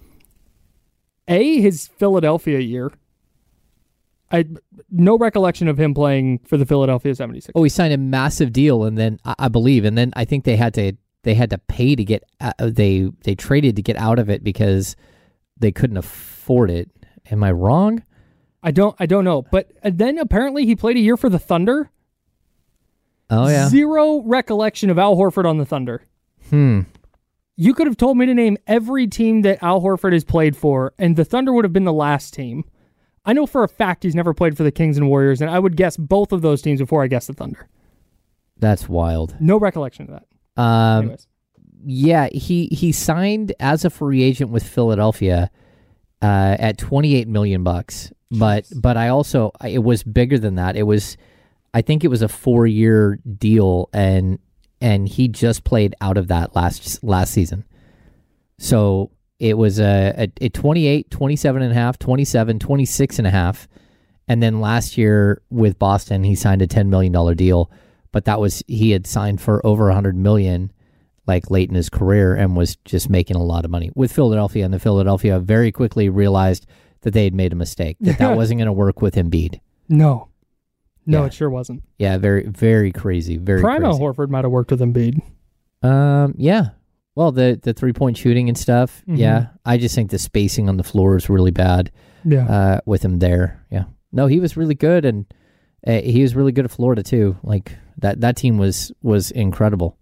S6: A, his Philadelphia year. I no recollection of him playing for the Philadelphia seventy-sixers.
S7: Oh, he signed a massive deal, and then I, I believe, and then I think they had to they had to pay to get uh, they they traded to get out of it because they couldn't afford it. Am I wrong?
S6: I don't I don't know, but then apparently he played a year for the Thunder.
S7: Oh yeah,
S6: zero recollection of Al Horford on the Thunder.
S7: Hmm.
S6: You could have told me to name every team that Al Horford has played for, and the Thunder would have been the last team. I know for a fact he's never played for the Kings and Warriors, and I would guess both of those teams before I guess the Thunder.
S7: That's wild.
S6: No recollection of that.
S7: Um,
S6: Anyways.
S7: Yeah, he, he signed as a free agent with Philadelphia uh, at twenty-eight million bucks. But but I also it was bigger than that. It was I think it was a four year deal, and and he just played out of that last last season. So it was a, a, a twenty-eight, twenty-seven and a half, twenty-seven, twenty-six and a half. And then last year with Boston, he signed a ten million dollars deal. But that was, he had signed for over one hundred million dollars like late in his career and was just making a lot of money with Philadelphia. And the Philadelphia very quickly realized that they had made a mistake, that that wasn't going to work with Embiid.
S6: No. No,
S7: Yeah.
S6: it sure wasn't.
S7: Yeah, very, very crazy. Very
S6: Prime Al
S7: crazy.
S6: Horford might have worked with Embiid.
S7: Um, yeah. Well, the the three point shooting and stuff.
S6: Mhm.
S7: Yeah, I just think the spacing on the floor is really bad.
S6: Yeah.
S7: Uh, with him there. Yeah. No, he was really good, and uh, he was really good at Florida too. Like that that team was was incredible.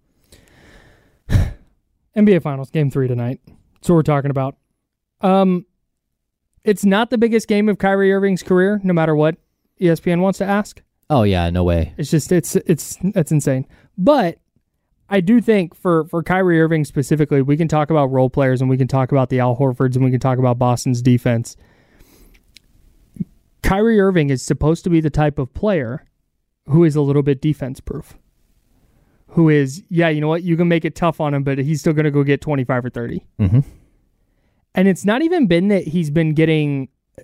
S6: N B A Finals, Game three tonight. That's what we're talking about. Um, it's not the biggest game of Kyrie Irving's career, no matter what E S P N wants to ask.
S7: Oh yeah, no way.
S6: It's just it's it's it's insane. But I do think for for Kyrie Irving specifically, we can talk about role players and we can talk about the Al Horfords and we can talk about Boston's defense. Kyrie Irving is supposed to be the type of player who is a little bit defense proof. Who is, yeah, you know what? You can make it tough on him, but he's still going to go get twenty-five or thirty.
S7: Mm-hmm.
S6: And it's not even been that he's been getting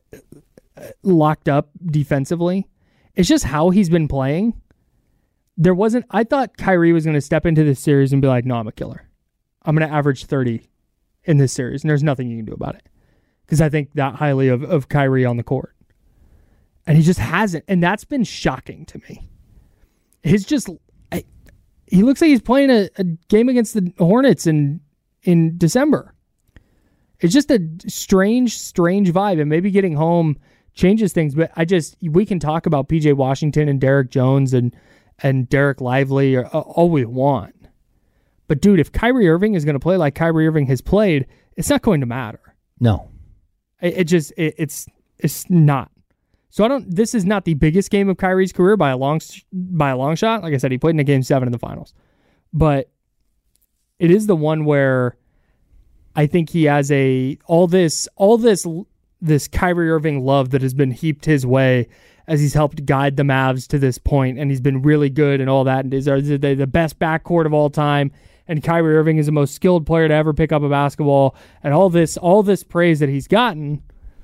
S6: locked up defensively. It's just how he's been playing. There wasn't, I thought Kyrie was going to step into this series and be like, no, I'm a killer. I'm going to average thirty in this series, and there's nothing you can do about it. Because I think that highly of, of Kyrie on the court. And he just hasn't. And that's been shocking to me. His just, I, he looks like he's playing a, a game against the Hornets in in December. It's just a strange, strange vibe. And maybe getting home changes things. But I just, we can talk about P J Washington and Derek Jones and, and Derek Lively or, uh, all we want. But dude, if Kyrie Irving is going to play like Kyrie Irving has played, it's not going to matter.
S7: No.
S6: It, it just, it, it's it's not. So I don't. This is not the biggest game of Kyrie's career by a long by a long shot. Like I said, he played in a game seven in the finals, but it is the one where I think he has a all this all this this Kyrie Irving love that has been heaped his way as he's helped guide the Mavs to this point, and he's been really good and all that. And is are they the best backcourt of all time? And Kyrie Irving is the most skilled player to ever pick up a basketball, and all this all this praise that he's gotten.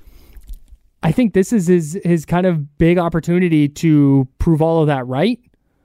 S6: I think this is his his kind of big opportunity to prove all of that right.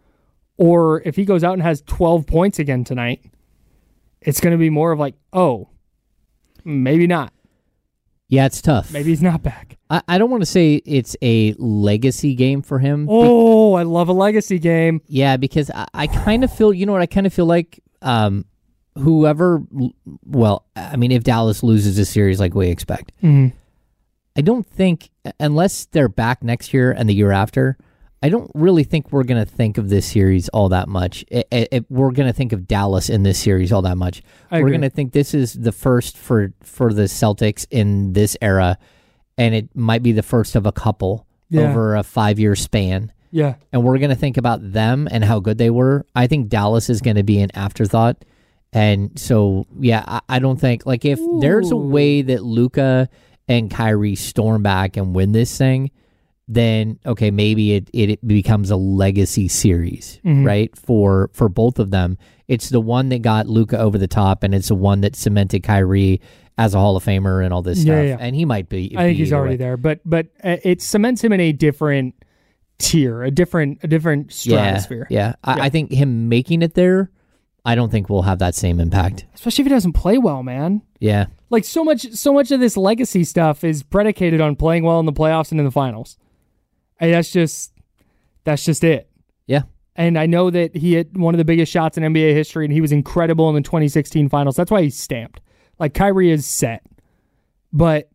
S6: Or if he goes out and has twelve points again tonight, it's going to be more of like, oh, maybe not.
S7: Yeah, it's tough.
S6: Maybe he's not back.
S7: I, I don't want to say it's a legacy game for him.
S6: Oh, I love a legacy game.
S7: Yeah, because I, I kind of feel, you know what, I kind of feel like um, whoever, well, I mean, if Dallas loses a series like we expect,
S6: Mm-hmm.
S7: I don't think, unless they're back next year and the year after, I don't really think we're going to think of this series all that much. It, it, it, we're going to think of Dallas in this series all that much.
S6: I
S7: we're
S6: agree.
S7: going to think this is the first for, for the Celtics in this era, and it might be the first of a couple
S6: Yeah.
S7: over a five-year span.
S6: Yeah.
S7: And we're going to think about them and how good they were. I think Dallas is going to be an afterthought. And so, yeah, I, I don't think, like, if
S6: Ooh.
S7: there's a way that Luka and Kyrie storm back and win this thing, then, okay, maybe it, it, it becomes a legacy series,
S6: Mhm.
S7: right, for for both of them. It's the one that got Luka over the top, and it's the one that cemented Kyrie as a Hall of Famer and all this
S6: Yeah,
S7: stuff.
S6: yeah.
S7: And he might be.
S6: I think
S7: be
S6: he's
S7: either
S6: already
S7: way.
S6: there, but but uh, it cements him in a different tier, a different a different stratosphere.
S7: Yeah, yeah. I,
S6: Yeah.
S7: I think him making it there, I don't think will have that same impact.
S6: Especially if he doesn't play well, man.
S7: Yeah.
S6: Like so much so much of this legacy stuff is predicated on playing well in the playoffs and in the finals. And that's just that's just it.
S7: Yeah.
S6: And I know that he hit one of the biggest shots in N B A history, and he was incredible in the twenty sixteen finals. That's why he's stamped. Like Kyrie is set. But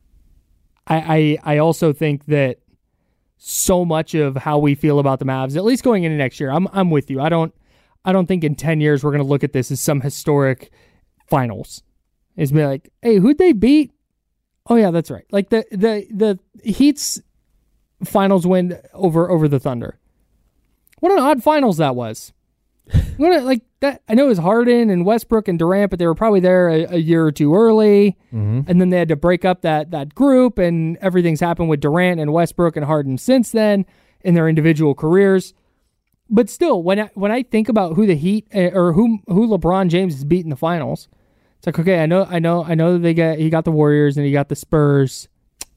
S6: I I, I also think that so much of how we feel about the Mavs, at least going into next year, I'm I'm with you. I don't I don't think in ten years we're gonna look at this as some historic finals. It's be like, hey, who'd they beat? Oh yeah, that's right. Like the the the Heat's finals win over over the Thunder. What an odd finals that was. What a, like that. I know it was Harden and Westbrook and Durant, but they were probably there a, a year or two early,
S7: Mm-hmm.
S6: and then they had to break up that that group, and everything's happened with Durant and Westbrook and Harden since then in their individual careers. But still, when I, when I think about who the Heat uh, or who who LeBron James has beat in the finals, it's like, okay, I know, I know, I know that they got he got the Warriors and he got the Spurs.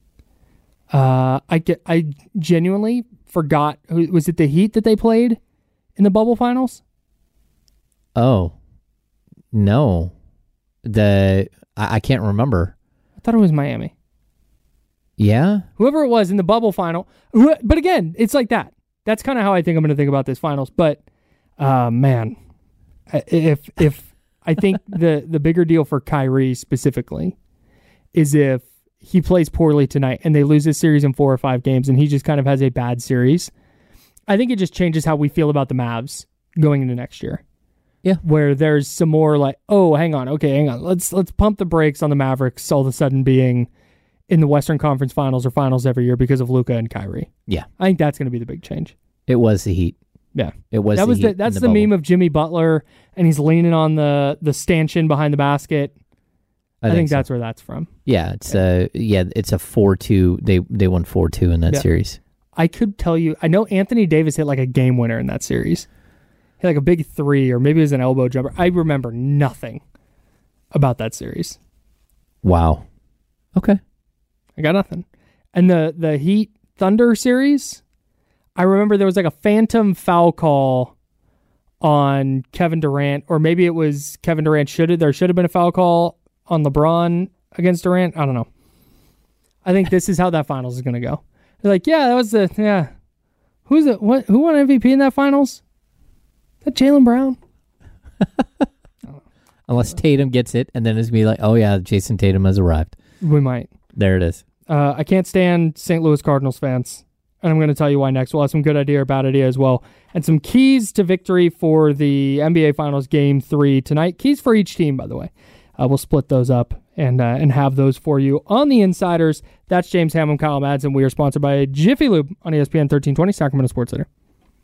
S6: Uh, I get, I genuinely forgot. Who, was it the Heat that they played in the bubble finals?
S7: Oh, no. The I, I can't remember.
S6: I thought it was Miami.
S7: Yeah?
S6: Whoever it was in the bubble final. who- But again, it's like that. That's kind of how I think I'm going to think about this finals. But uh, man, I- if if I think the the bigger deal for Kyrie specifically is if he plays poorly tonight and they lose this series in four or five games and he just kind of has a bad series, I think it just changes how we feel about the Mavs going into next year.
S7: Yeah.
S6: Where there's some more like, oh, hang on, okay, hang on. Let's let's pump the brakes on the Mavericks all of a sudden being in the Western Conference Finals or Finals every year because of Luka and Kyrie.
S7: Yeah.
S6: I think that's going to be the big change.
S7: It was the Heat.
S6: Yeah.
S7: It was
S6: that
S7: the
S6: was
S7: Heat
S6: the,
S7: in
S6: that's
S7: the
S6: the,
S7: bubble.
S6: meme of Jimmy Butler and he's leaning on the the stanchion behind the basket. I,
S7: I
S6: think,
S7: think so.
S6: that's where that's from.
S7: Yeah, it's a yeah, it's a four two. They they won four two in that
S6: Yeah.
S7: series.
S6: I could tell you, I know Anthony Davis hit like a game winner in that series. Hit like a big three, or maybe it was an elbow jumper. I remember nothing about that series.
S7: Wow. Okay.
S6: I got nothing. And the the Heat Thunder series, I remember there was like a phantom foul call on Kevin Durant, or maybe it was Kevin Durant should have there should have been a foul call on LeBron against Durant. I don't know. I think this is how that finals is going to go. They're like, yeah, that was the yeah. Who's it? What? Who won M V P in that finals? Is that Jaylen Brown?
S7: Unless Tatum gets it, and then it's be like, oh yeah, Jason Tatum has arrived.
S6: We might.
S7: There it is.
S6: Uh, I can't stand Saint Louis Cardinals fans, and I'm going to tell you why next. We'll have some good idea or bad idea as well, and some keys to victory for the N B A Finals Game Three tonight. Keys for each team, by the way. Uh, we'll split those up and uh, and have those for you on the Insiders. That's James Ham, Kyle Madsen. We are sponsored by Jiffy Lube on E S P N thirteen twenty Sacramento Sports Center.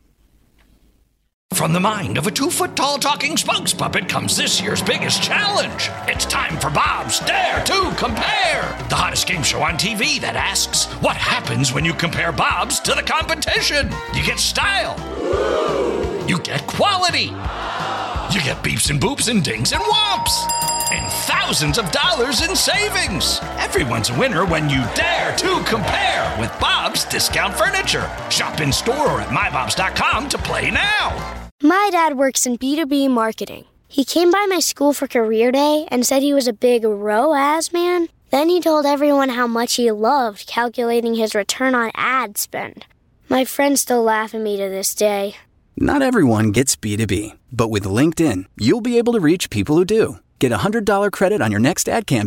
S1: From the mind of a two-foot-tall talking spokes puppet comes this year's biggest challenge. It's time for Bob's Dare to Compare, the hottest game show on T V that asks, what happens when you compare Bob's to the competition? You get style. You get quality. You get beeps and boops and dings and whomps. And thousands of dollars in savings. Everyone's a winner when you dare to compare with Bob's Discount Furniture. Shop in store or at my bobs dot com to play now.
S2: My dad works in B two B marketing. He came by my school for career day and said he was a big R O A S man. Then he told everyone how much he loved calculating his return on ad spend. My friends still laugh at me to this day.
S3: Not everyone gets B two B, but with LinkedIn, you'll be able to reach people who do. Get a one hundred dollars credit on your next ad campaign.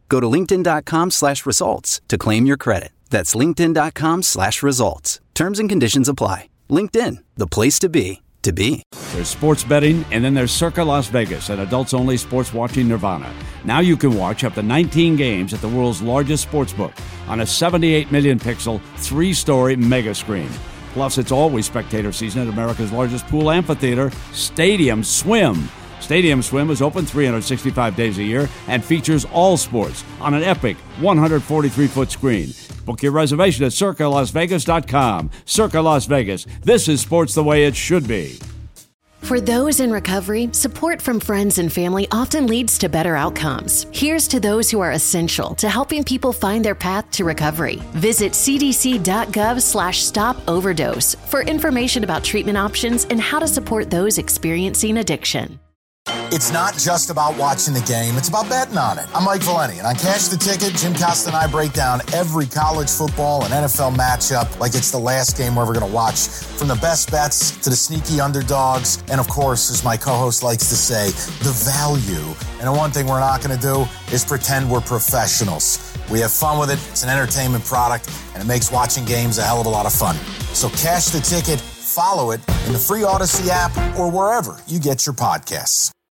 S3: Go to linkedin.com slash results to claim your credit. That's linkedin.com slash results. Terms and conditions apply. LinkedIn, the place to be, to be.
S8: There's sports betting, and then there's Circa Las Vegas, an adults-only sports watching nirvana. Now you can watch up to nineteen games at the world's largest sportsbook on a seventy-eight million pixel, three-story mega screen. Plus, it's always spectator season at America's largest pool amphitheater, Stadium Swim. Stadium Swim is open three hundred sixty-five days a year and features all sports on an epic one hundred forty-three foot screen. Book your reservation at circa las vegas dot com. Circa Las Vegas. This is sports the way it should be.
S9: For those in recovery, support from friends and family often leads to better outcomes. Here's to those who are essential to helping people find their path to recovery. Visit cdc.gov slash stop overdose for information about treatment options and how to support those experiencing addiction.
S11: It's not just about watching the game, it's about betting on it. I'm Mike Valeni, and on Cash the Ticket, Jim Costa and I break down every college football and N F L matchup like it's the last game we're ever going to watch, from the best bets to the sneaky underdogs, and of course, as my co-host likes to say, the value. And the one thing we're not going to do is pretend we're professionals. We have fun with it, it's an entertainment product, and it makes watching games a hell of a lot of fun. So Cash the Ticket, follow it in the free Odyssey app or wherever you get your podcasts.